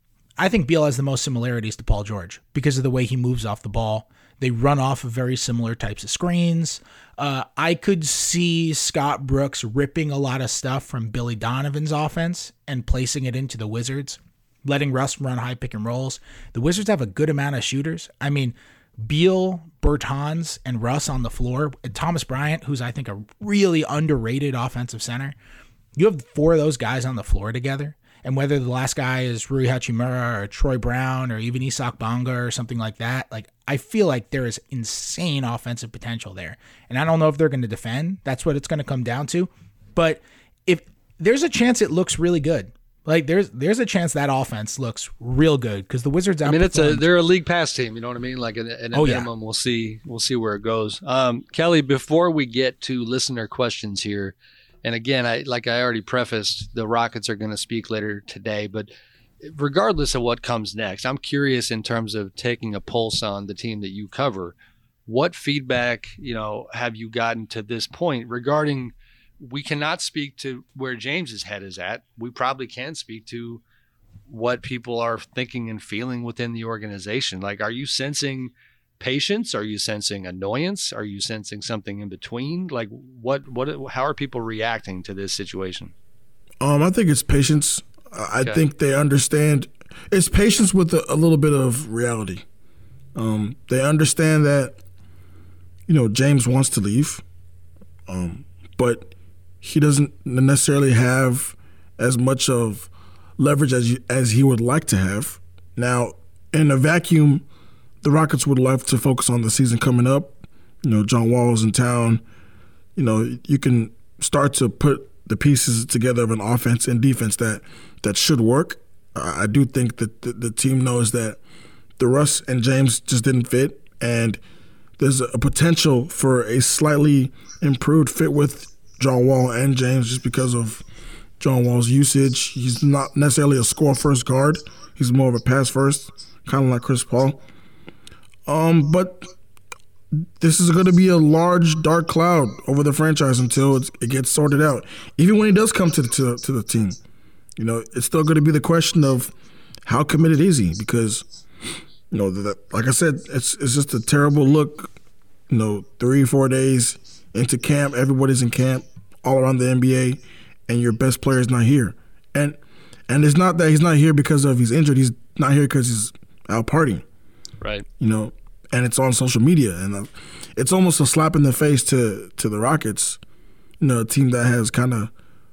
I think Beal has the most similarities to Paul George because of the way he moves off the ball. They run off of very similar types of screens. Uh, I could see Scott Brooks ripping a lot of stuff from Billy Donovan's offense and placing it into the Wizards, letting Russ run high pick and rolls. The Wizards have a good amount of shooters. I mean, Beal, Bertans, and Russ on the floor. And Thomas Bryant, who's I think a really underrated offensive center. You have four of those guys on the floor together. And whether the last guy is Rui Hachimura or Troy Brown or even Isak Bonga or something like that, like I feel like there is insane offensive potential there. And I don't know if they're going to defend. That's what it's going to come down to. But if there's a chance it looks really good. Like there's there's a chance that offense looks real good because the Wizards. I mean, it's a they're a league pass team. You know what I mean? Like at, at a oh, minimum, yeah. we'll see we'll see where it goes. Um, Kelly, before we get to listener questions here, and again, I like I already prefaced, the Rockets are going to speak later today, but regardless of what comes next, I'm curious in terms of taking a pulse on the team that you cover. What feedback, you know, have you gotten to this point regarding? We cannot speak to where James's head is at. We probably can speak to what people are thinking and feeling within the organization. Like, are you sensing patience? Are you sensing annoyance? Are you sensing something in between? Like, what, what, how are people reacting to this situation? Um, I think it's patience. I Okay. think they understand. It's patience with a, a little bit of reality. Um, they understand that, you know, James wants to leave, um, but he doesn't necessarily have as much of leverage as you, as he would like to have. Now, in a vacuum, the Rockets would love to focus on the season coming up. You know, John Wall's in town. You know, you can start to put the pieces together of an offense and defense that that should work. I do think that the, the team knows that the Russ and James just didn't fit, and there's a potential for a slightly improved fit with John Wall and James just because of John Wall's usage. He's not necessarily a score-first guard. He's more of a pass-first, kind of like Chris Paul. Um, but this is going to be a large, dark cloud over the franchise until it's, it gets sorted out. Even when he does come to the, to, to the team, you know, it's still going to be the question of how committed is he? Because, you know, the, like I said, it's it's just a terrible look. You know, three, four days into camp, everybody's in camp all around the N B A, and your best player is not here. And and it's not that he's not here because of he's injured. He's not here because he's out partying. Right. You know, and it's on social media, and uh, it's almost a slap in the face to to the Rockets. You know, a team that has kind of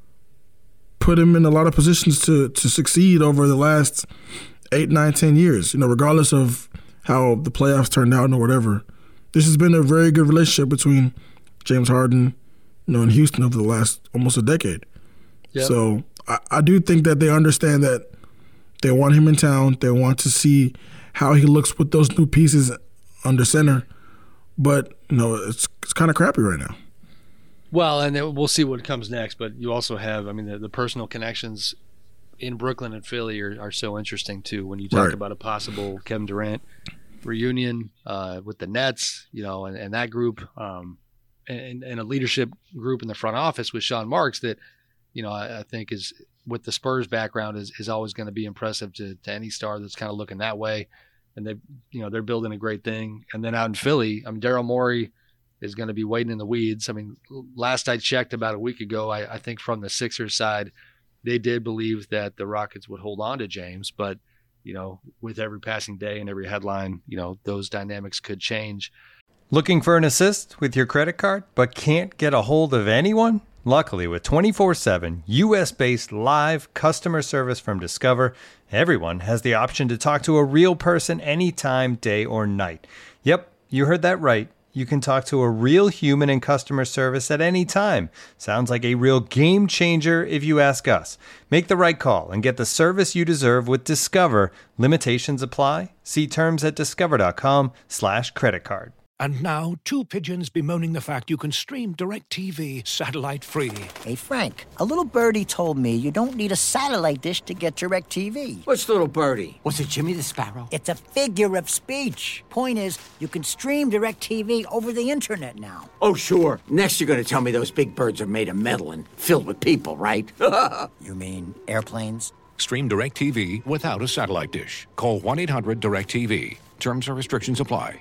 put him in a lot of positions to to succeed over the last eight, nine, ten years. You know, regardless of how the playoffs turned out or whatever, this has been a very good relationship between James Harden, you know, in Houston over the last almost a decade. Yep. So I, I do think that they understand that they want him in town. They want to see how he looks with those new pieces under center. But, you know, it's it's kind of crappy right now. Well, and then we'll see what comes next. But you also have, I mean, the, the personal connections in Brooklyn and Philly are, are so interesting, too, when you talk Right. about a possible Kevin Durant reunion uh, with the Nets, you know, and, and that group. Um, And, and a leadership group in the front office with Sean Marks that, you know, I, I think is with the Spurs background is, is always going to be impressive to, to any star that's kind of looking that way. And they, you know, they're building a great thing. And then out in Philly, I mean, Daryl Morey is going to be waiting in the weeds. I mean, last I checked about a week ago, I, I think from the Sixers side, they did believe that the Rockets would hold on to James, but, you know, with every passing day and every headline, you know, those dynamics could change. Looking for an assist with your credit card, but can't get a hold of anyone? Luckily, with twenty-four seven U S-based live customer service from Discover, everyone has the option to talk to a real person anytime, day or night. Yep, you heard that right. You can talk to a real human in customer service at any time. Sounds like a real game changer if you ask us. Make the right call and get the service you deserve with Discover. Limitations apply. See terms at discover.com slash credit card. And now, two pigeons bemoaning the fact you can stream DirecTV satellite-free. Hey, Frank, a little birdie told me you don't need a satellite dish to get DirecTV. What's little birdie? Was it Jimmy the Sparrow? It's a figure of speech. Point is, you can stream DirecTV over the internet now. Oh, sure. Next you're going to tell me those big birds are made of metal and filled with people, right? You mean airplanes? Stream DirecTV without a satellite dish. Call one eight hundred direct T V. Terms and restrictions apply.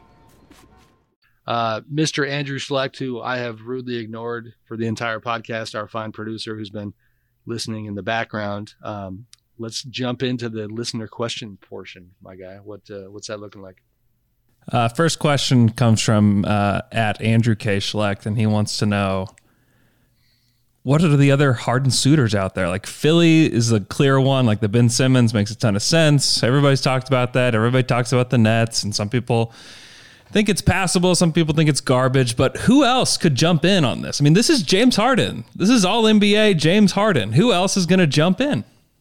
Uh, Mister Andrew Schlecht, who I have rudely ignored for the entire podcast, our fine producer who's been listening in the background. Um, let's jump into the listener question portion, my guy. What uh, what's that looking like? Uh, first question comes from uh, at Andrew K. Schlecht, and he wants to know, what are the other Harden suitors out there? Like Philly is a clear one, like the Ben Simmons makes a ton of sense. Everybody's talked about that. Everybody talks about the Nets, and some people think it's passable. Some people think it's garbage, but who else could jump in on this? I mean, this is James Harden. This is all N B A James Harden. Who else is going to jump in?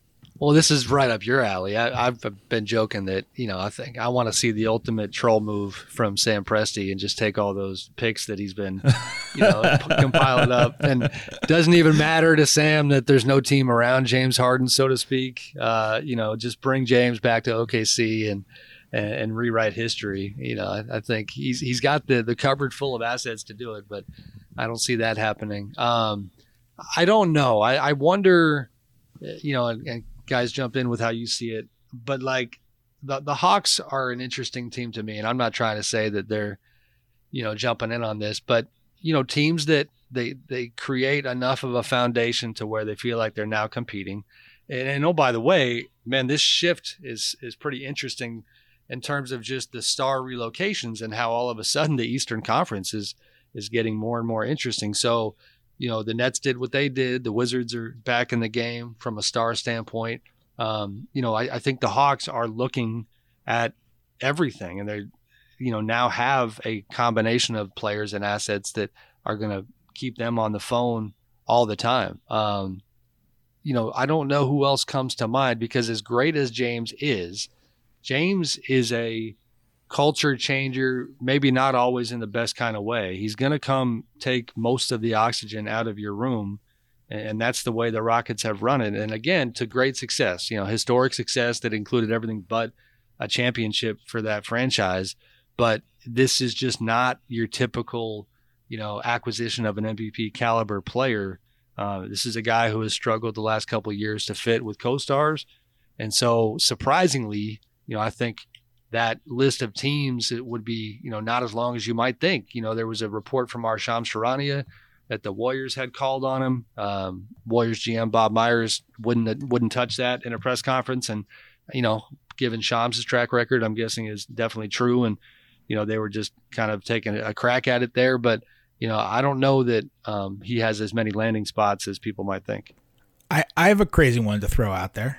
Well, this is right up your alley. I, I've been joking that, you know, I think I want to see the ultimate troll move from Sam Presti and just take all those picks that he's been, you know, compiling up. And it doesn't even matter to Sam that there's no team around James Harden, so to speak. Uh, you know, just bring James back to O K C and and, and rewrite history. You know, I, I think he's he's got the, the cupboard full of assets to do it, but I don't see that happening. Um, I don't know. I, I wonder, you know, and, and guys jump in with how you see it, but like the the Hawks are an interesting team to me, and I'm not trying to say that they're, you know, jumping in on this, but you know, teams that they they create enough of a foundation to where they feel like they're now competing. And, and oh, by the way, man, this shift is is pretty interesting in terms of just the star relocations and how all of a sudden the Eastern Conference is is getting more and more interesting. So, you know, the Nets did what they did. The Wizards are back in the game from a star standpoint. Um, you know, I, I think the Hawks are looking at everything, and they, you know, now have a combination of players and assets that are going to keep them on the phone all the time. Um, you know, I don't know who else comes to mind, because as great as James is, James is a culture changer, maybe not always in the best kind of way. He's going to come take most of the oxygen out of your room, and that's the way the Rockets have run it. And again, to great success, you know, historic success that included everything but a championship for that franchise. But this is just not your typical, you know, acquisition of an M V P caliber player. Uh, this is a guy who has struggled the last couple of years to fit with co-stars. And so surprisingly, you know, I think that list of teams, it would be, you know, not as long as you might think. You know, there was a report from Arsham Charania that the Warriors had called on him. Um, Warriors G M Bob Myers wouldn't wouldn't touch that in a press conference. And, you know, given Shams' track record, I'm guessing is definitely true. And, you know, they were just kind of taking a crack at it there. But, you know, I don't know that um, he has as many landing spots as people might think. I, I have a crazy one to throw out there.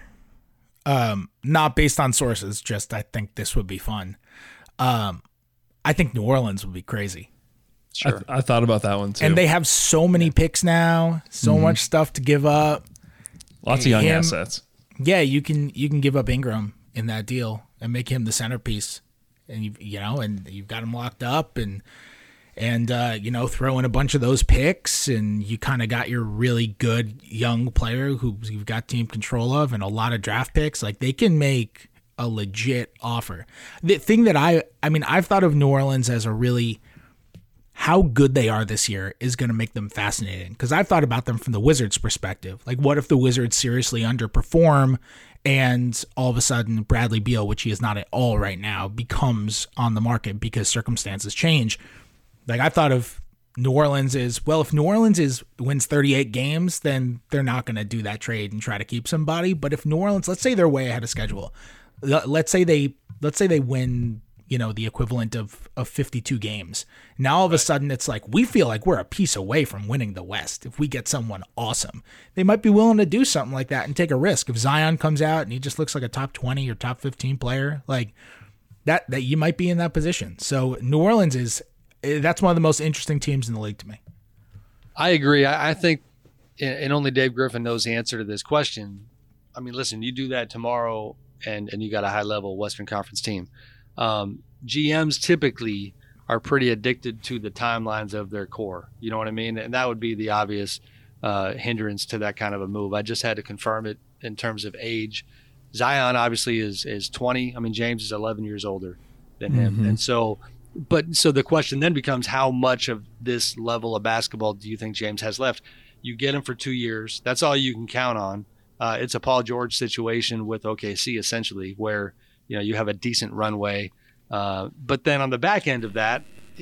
Um, not based on sources, just I think this would be fun. Um, I think New Orleans would be crazy. Sure. I, th- I thought about that one too. And they have so many picks now, so mm-hmm. much stuff to give up. Lots of young him, assets. Yeah, you can you can give up Ingram in that deal and make him the centerpiece, and you you know, and you've got him locked up, and and uh, you know, throw in a bunch of those picks, and you kind of got your really good young player who you've got team control of, and a lot of draft picks. Like, they can make a legit offer. The thing that I I mean, I've thought of New Orleans as a really, how good they are this year is going to make them fascinating, because I've thought about them from the Wizards' perspective. Like, what if the Wizards seriously underperform and all of a sudden Bradley Beal, which he is not at all right now, becomes on the market because circumstances change? Like, I thought of New Orleans is, well, if New Orleans is wins thirty-eight games, then they're not going to do that trade and try to keep somebody. But if New Orleans, let's say they're way ahead of schedule, let's say they let's say they win, you know, the equivalent of, of fifty-two games. Now all of a sudden it's like, we feel like we're a piece away from winning the West if we get someone awesome. They might be willing to do something like that and take a risk. If Zion comes out and he just looks like a top twenty or top fifteen player, like that, that you might be in that position. So New Orleans is, that's one of the most interesting teams in the league to me. I agree. I, I think, and only Dave Griffin knows the answer to this question. I mean, listen, you do that tomorrow and, and you got a high level Western Conference team. Um, G Ms typically are pretty addicted to the timelines of their core. You know what I mean? And that would be the obvious uh, hindrance to that kind of a move. I just had to confirm it in terms of age. Zion obviously is is twenty. I mean, James is eleven years older than him. Mm-hmm. And so, but so the question then becomes, how much of this level of basketball do you think James has left? You get him for two years. That's all you can count on. Uh, it's a Paul George situation with O K C, essentially, where, you know, you have a decent runway. Uh, but then on the back end of that,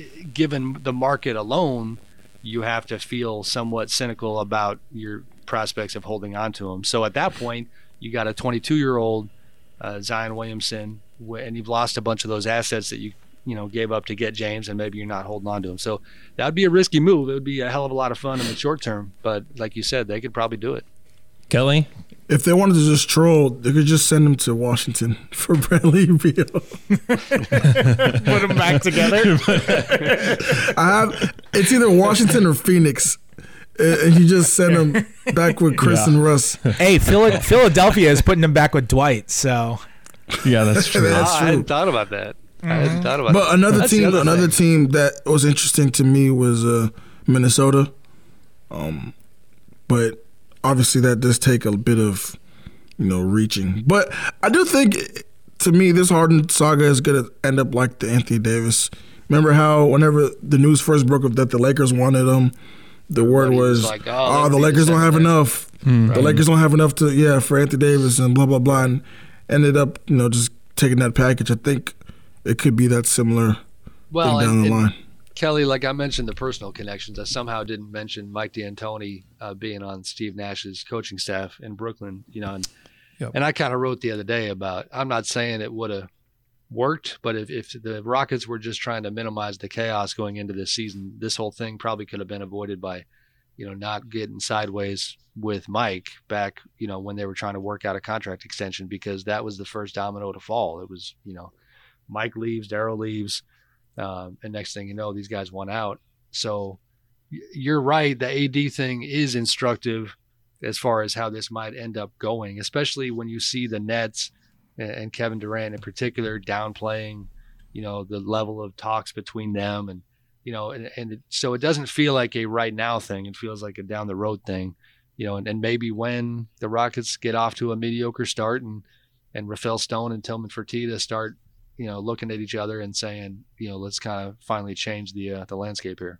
given the market alone, you have to feel somewhat cynical about your prospects of holding on to him. So at that point, you got a twenty-two-year-old uh, Zion Williamson, and you've lost a bunch of those assets that you you know gave up to get James, and maybe you're not holding on to him. So that would be a risky move. It would be a hell of a lot of fun in the short term, but like you said, they could probably do it. Kelly? If they wanted to just troll, they could just send him to Washington for Bradley Beal. Put them back together. I have, it's either Washington or Phoenix, and you just send him back with Chris Yeah. and Russ. Hey, Phila- Philadelphia is putting him back with Dwight. So yeah, that's true. That's Ah, I true. hadn't thought about that. I hadn't thought about But that. another That's the team, other another thing. team that was interesting to me was uh, Minnesota. Um, but obviously that does take a bit of, you know, reaching. But I do think, to me, this Harden saga is going to end up like the Anthony Davis. Remember how whenever the news first broke up that the Lakers wanted him, the word Everybody was, was like, oh, oh, they the need to Lakers don't send have him there." enough. Hmm. The Lakers don't have enough to, yeah, for Anthony Davis and blah, blah, blah. And ended up, you know, just taking that package. I think it could be that similar Well, thing down and, the and line. Kelly, like I mentioned, the personal connections. I somehow didn't mention Mike D'Antoni uh, being on Steve Nash's coaching staff in Brooklyn. You know, and, Yep. and I kind of wrote the other day about. I'm not saying it would have worked, but if, if the Rockets were just trying to minimize the chaos going into this season, this whole thing probably could have been avoided by, you know, not getting sideways with Mike back, you know, when they were trying to work out a contract extension, because that was the first domino to fall. It was, you know, Mike leaves, Darryl leaves. Um, and next thing you know, these guys won out. So y- you're right. The A D thing is instructive as far as how this might end up going, especially when you see the Nets and, and Kevin Durant in particular downplaying, you know, the level of talks between them. And, you know, and, and it, so it doesn't feel like a right now thing. It feels like a down the road thing, you know, and, and maybe when the Rockets get off to a mediocre start and, and Rafael Stone and Tillman Fertitta start, you know, looking at each other and saying, you know, let's kind of finally change the uh, the landscape here.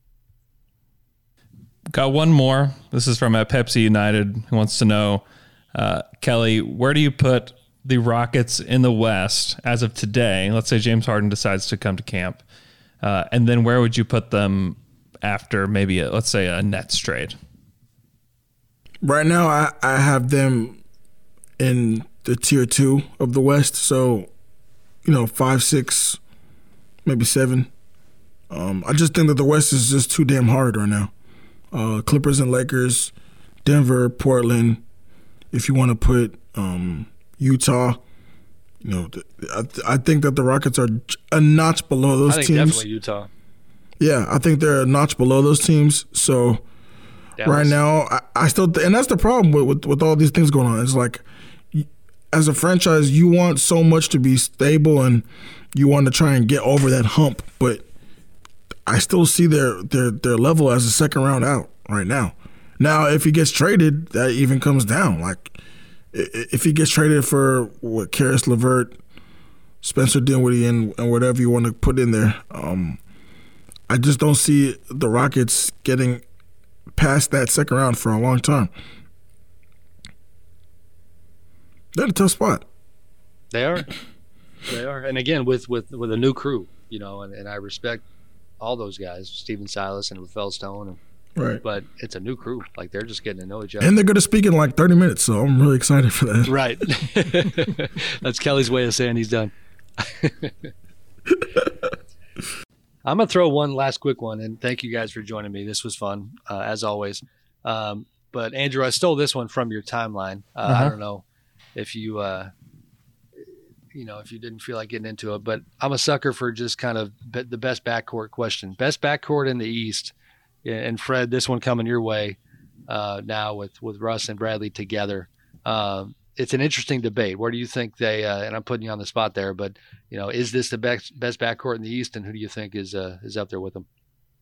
Got one more. This is from at Pepsi United, who wants to know, uh, Kelly, where do you put the Rockets in the West as of today? Let's say James Harden decides to come to camp. Uh, and then where would you put them after maybe, a, let's say, a Nets trade? Right now, I, I have them in the tier two of the West. So, you know, five, six, maybe seven. Um, I just think that the West is just too damn hard right now. Uh, Clippers and Lakers, Denver, Portland. If you want to put um, Utah, you know, th- I, I think that the Rockets are a notch below those I think teams. definitely Utah. Yeah, I think they're a notch below those teams. So Dallas. right now, I, I still, th- and that's the problem with, with with all these things going on. It's like, y- as a franchise, you want so much to be stable and you want to try and get over that hump, but I still see their their their level as a second round out right now. Now, if he gets traded, that even comes down. Like, i- if he gets traded for what Karis LeVert, Spencer Dinwiddie, and, and whatever you want to put in there, um, I just don't see the Rockets getting past that second round for a long time. They're in a tough spot. They are. They are. And again, with, with, with a new crew, you know, and, and I respect all those guys, Steven Silas and Rafael Stone. And, Right. But it's a new crew. Like, they're just getting to know each other. And they're going to speak in like thirty minutes, so I'm really excited for that. Right. That's Kelly's way of saying he's done. I'm going to throw one last quick one, and thank you guys for joining me. This was fun, uh, as always. Um, but, Andrew, I stole this one from your timeline. Uh, Uh-huh. I don't know if you, uh, you know, if you didn't feel like getting into it, but I'm a sucker for just kind of be- the best backcourt question. Best backcourt in the East. And, Fred, this one coming your way uh, now with, with Russ and Bradley together. Um, it's an interesting debate. Where do you think they? Uh, and I'm putting you on the spot there, but you know, is this the best best backcourt in the East, and who do you think is uh, is up there with them?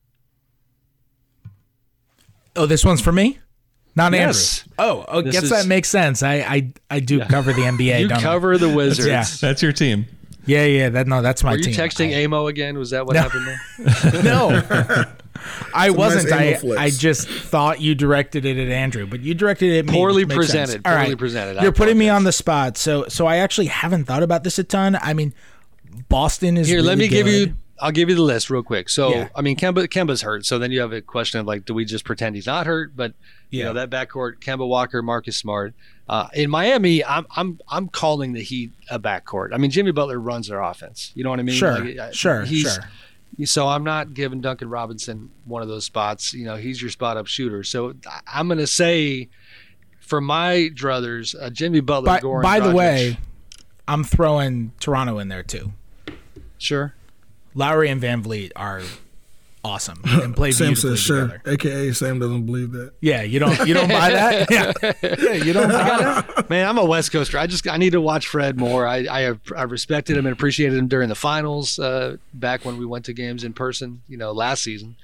Oh, this one's for me, not Yes. Andrew. Oh, oh This guess is- that makes sense. I I, I do Yeah. cover the N B A. You don't I? cover the Wizards. Yeah, That's your team. yeah, yeah. That no, that's my Were you team. texting I, Amo again? Was that what No. happened there? No, I It's a wasn't. nice I Amo flex. I just thought you directed it at Andrew, but you directed it at me. Poorly which makes sense. presented, All poorly right. presented. I You're putting me apologize. on the spot, so so I actually haven't thought about this a ton. I mean, Boston is Here, let really me give good. you. I'll give you the list real quick. So, Yeah. I mean, Kemba Kemba's hurt. So then you have a question of like, do we just pretend he's not hurt? But you Yeah. know that backcourt: Kemba Walker, Marcus Smart. Uh, in Miami, I'm I'm I'm calling the Heat a backcourt. I mean, Jimmy Butler runs their offense. You know what I mean? Sure, Like, uh, sure, he's, sure. So I'm not giving Duncan Robinson one of those spots. You know, he's your spot up shooter. So I- I'm going to say, for my druthers, uh, Jimmy Butler. By, Goran by the Dragic. way, I'm throwing Toronto in there too. Sure. Lowry and Van Vliet are awesome and play Sam beautifully says sure, together. A K A Sam doesn't believe that. Yeah, you don't you don't buy that? Yeah, yeah you don't buy that? Man, I'm a West Coaster. I just I need to watch Fred more. I I, have, I respected him and appreciated him during the finals uh, back when we went to games in person, you know, last season.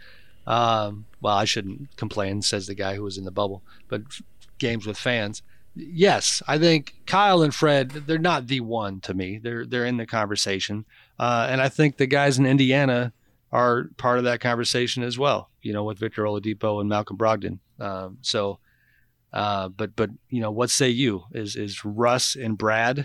Um, well, I shouldn't complain, says the guy who was in the bubble, but games with fans. Yes, I think Kyle and Fred, they're not the one to me. They're they're in the conversation. Uh, and I think the guys in Indiana are part of that conversation as well, you know, with Victor Oladipo and Malcolm Brogdon. Um, so, uh, but, but, you know, what say you? Is is Russ and Brad,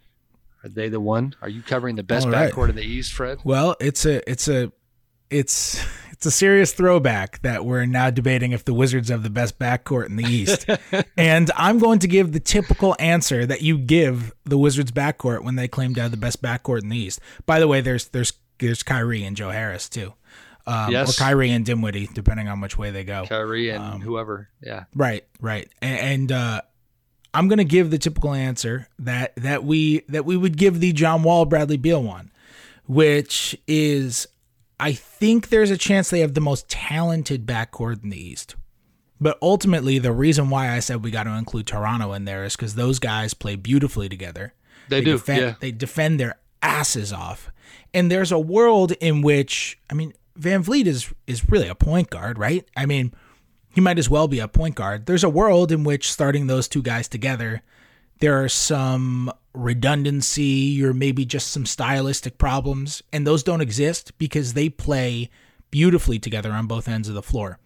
are they the one? Are you covering the best right. backcourt in the East, Fred? Well, it's a, it's a, it's, it's a serious throwback that we're now debating if the Wizards have the best backcourt in the East. And I'm going to give the typical answer that you give the Wizards backcourt when they claim to have the best backcourt in the East. By the way, there's, there's, There's Kyrie and Joe Harris too, um, yes. or Kyrie and Dinwiddie, depending on which way they go. Kyrie and um, whoever, yeah. Right, right. And, and uh, I'm going to give the typical answer that that we that we would give the John Wall Bradley Beal one, which is I think there's a chance they have the most talented backcourt in the East. But ultimately, the reason why I said we got to include Toronto in there is because those guys play beautifully together. They, they do, defend, yeah. They defend their asses off. And there's a world in which, I mean, Van Vliet is is really a point guard, right? I mean, he might as well be a point guard. There's a world in which starting those two guys together, there are some redundancy or maybe just some stylistic problems, and those don't exist because they play beautifully together on both ends of the floor.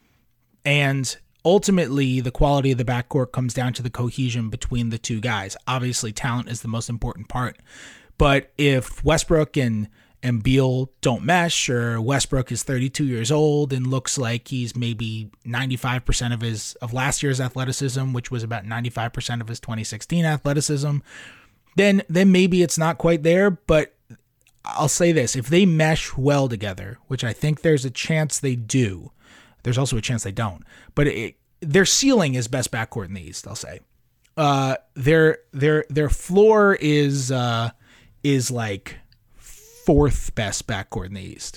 And ultimately, the quality of the backcourt comes down to the cohesion between the two guys. Obviously, talent is the most important part. But if Westbrook and and Beal don't mesh, or Westbrook is thirty-two years old and looks like he's maybe ninety-five percent of his of last year's athleticism, which was about ninety-five percent of his twenty sixteen athleticism, then then maybe it's not quite there. But I'll say this, if they mesh well together, which I think there's a chance they do, there's also a chance they don't, but it, their ceiling is best backcourt in the East, I'll say. Uh, their their their floor is uh, is like fourth best backcourt in the East.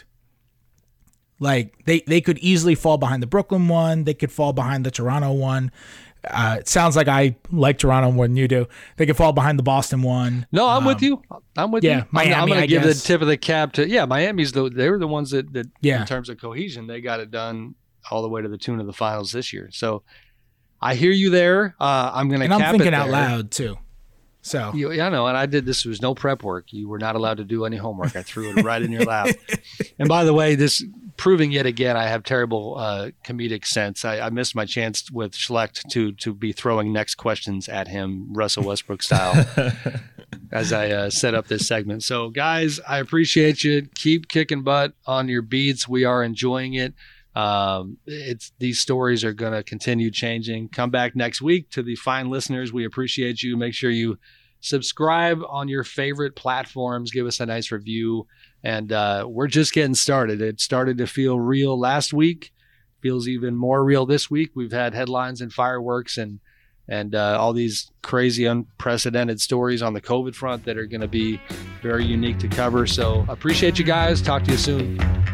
Like they, they could easily fall behind the Brooklyn one. They could fall behind the Toronto one. Uh, it sounds like I like Toronto more than you do. They could fall behind the Boston one. No, I'm um, with you. I'm with yeah, you. Miami, I'm, I'm going I to give guess. the tip of the cap to, yeah, Miami's the, they were the ones that, that yeah. in terms of cohesion, they got it done all the way to the tune of the finals this year. So I hear you there. Uh, I'm going to cap it And I'm thinking there. out loud too. So you, yeah, I know. And I did, this was no prep work. You were not allowed to do any homework. I threw it right in your lap. And by the way, this proving yet again, I have terrible uh, comedic sense. I, I missed my chance with Schlecht to, to be throwing next questions at him, Russell Westbrook style, as I uh, set up this segment. So guys, I appreciate you. Keep kicking butt on your beats. We are enjoying it. Um, it's these stories are going to continue changing. Come back next week. To the fine listeners, we appreciate you. Make sure you subscribe on your favorite platforms. Give us a nice review. And uh, we're just getting started. It started to feel real last week. Feels even more real this week. We've had headlines and fireworks and and uh, all these crazy, unprecedented stories on the COVID front that are going to be very unique to cover. So appreciate you guys. Talk to you soon.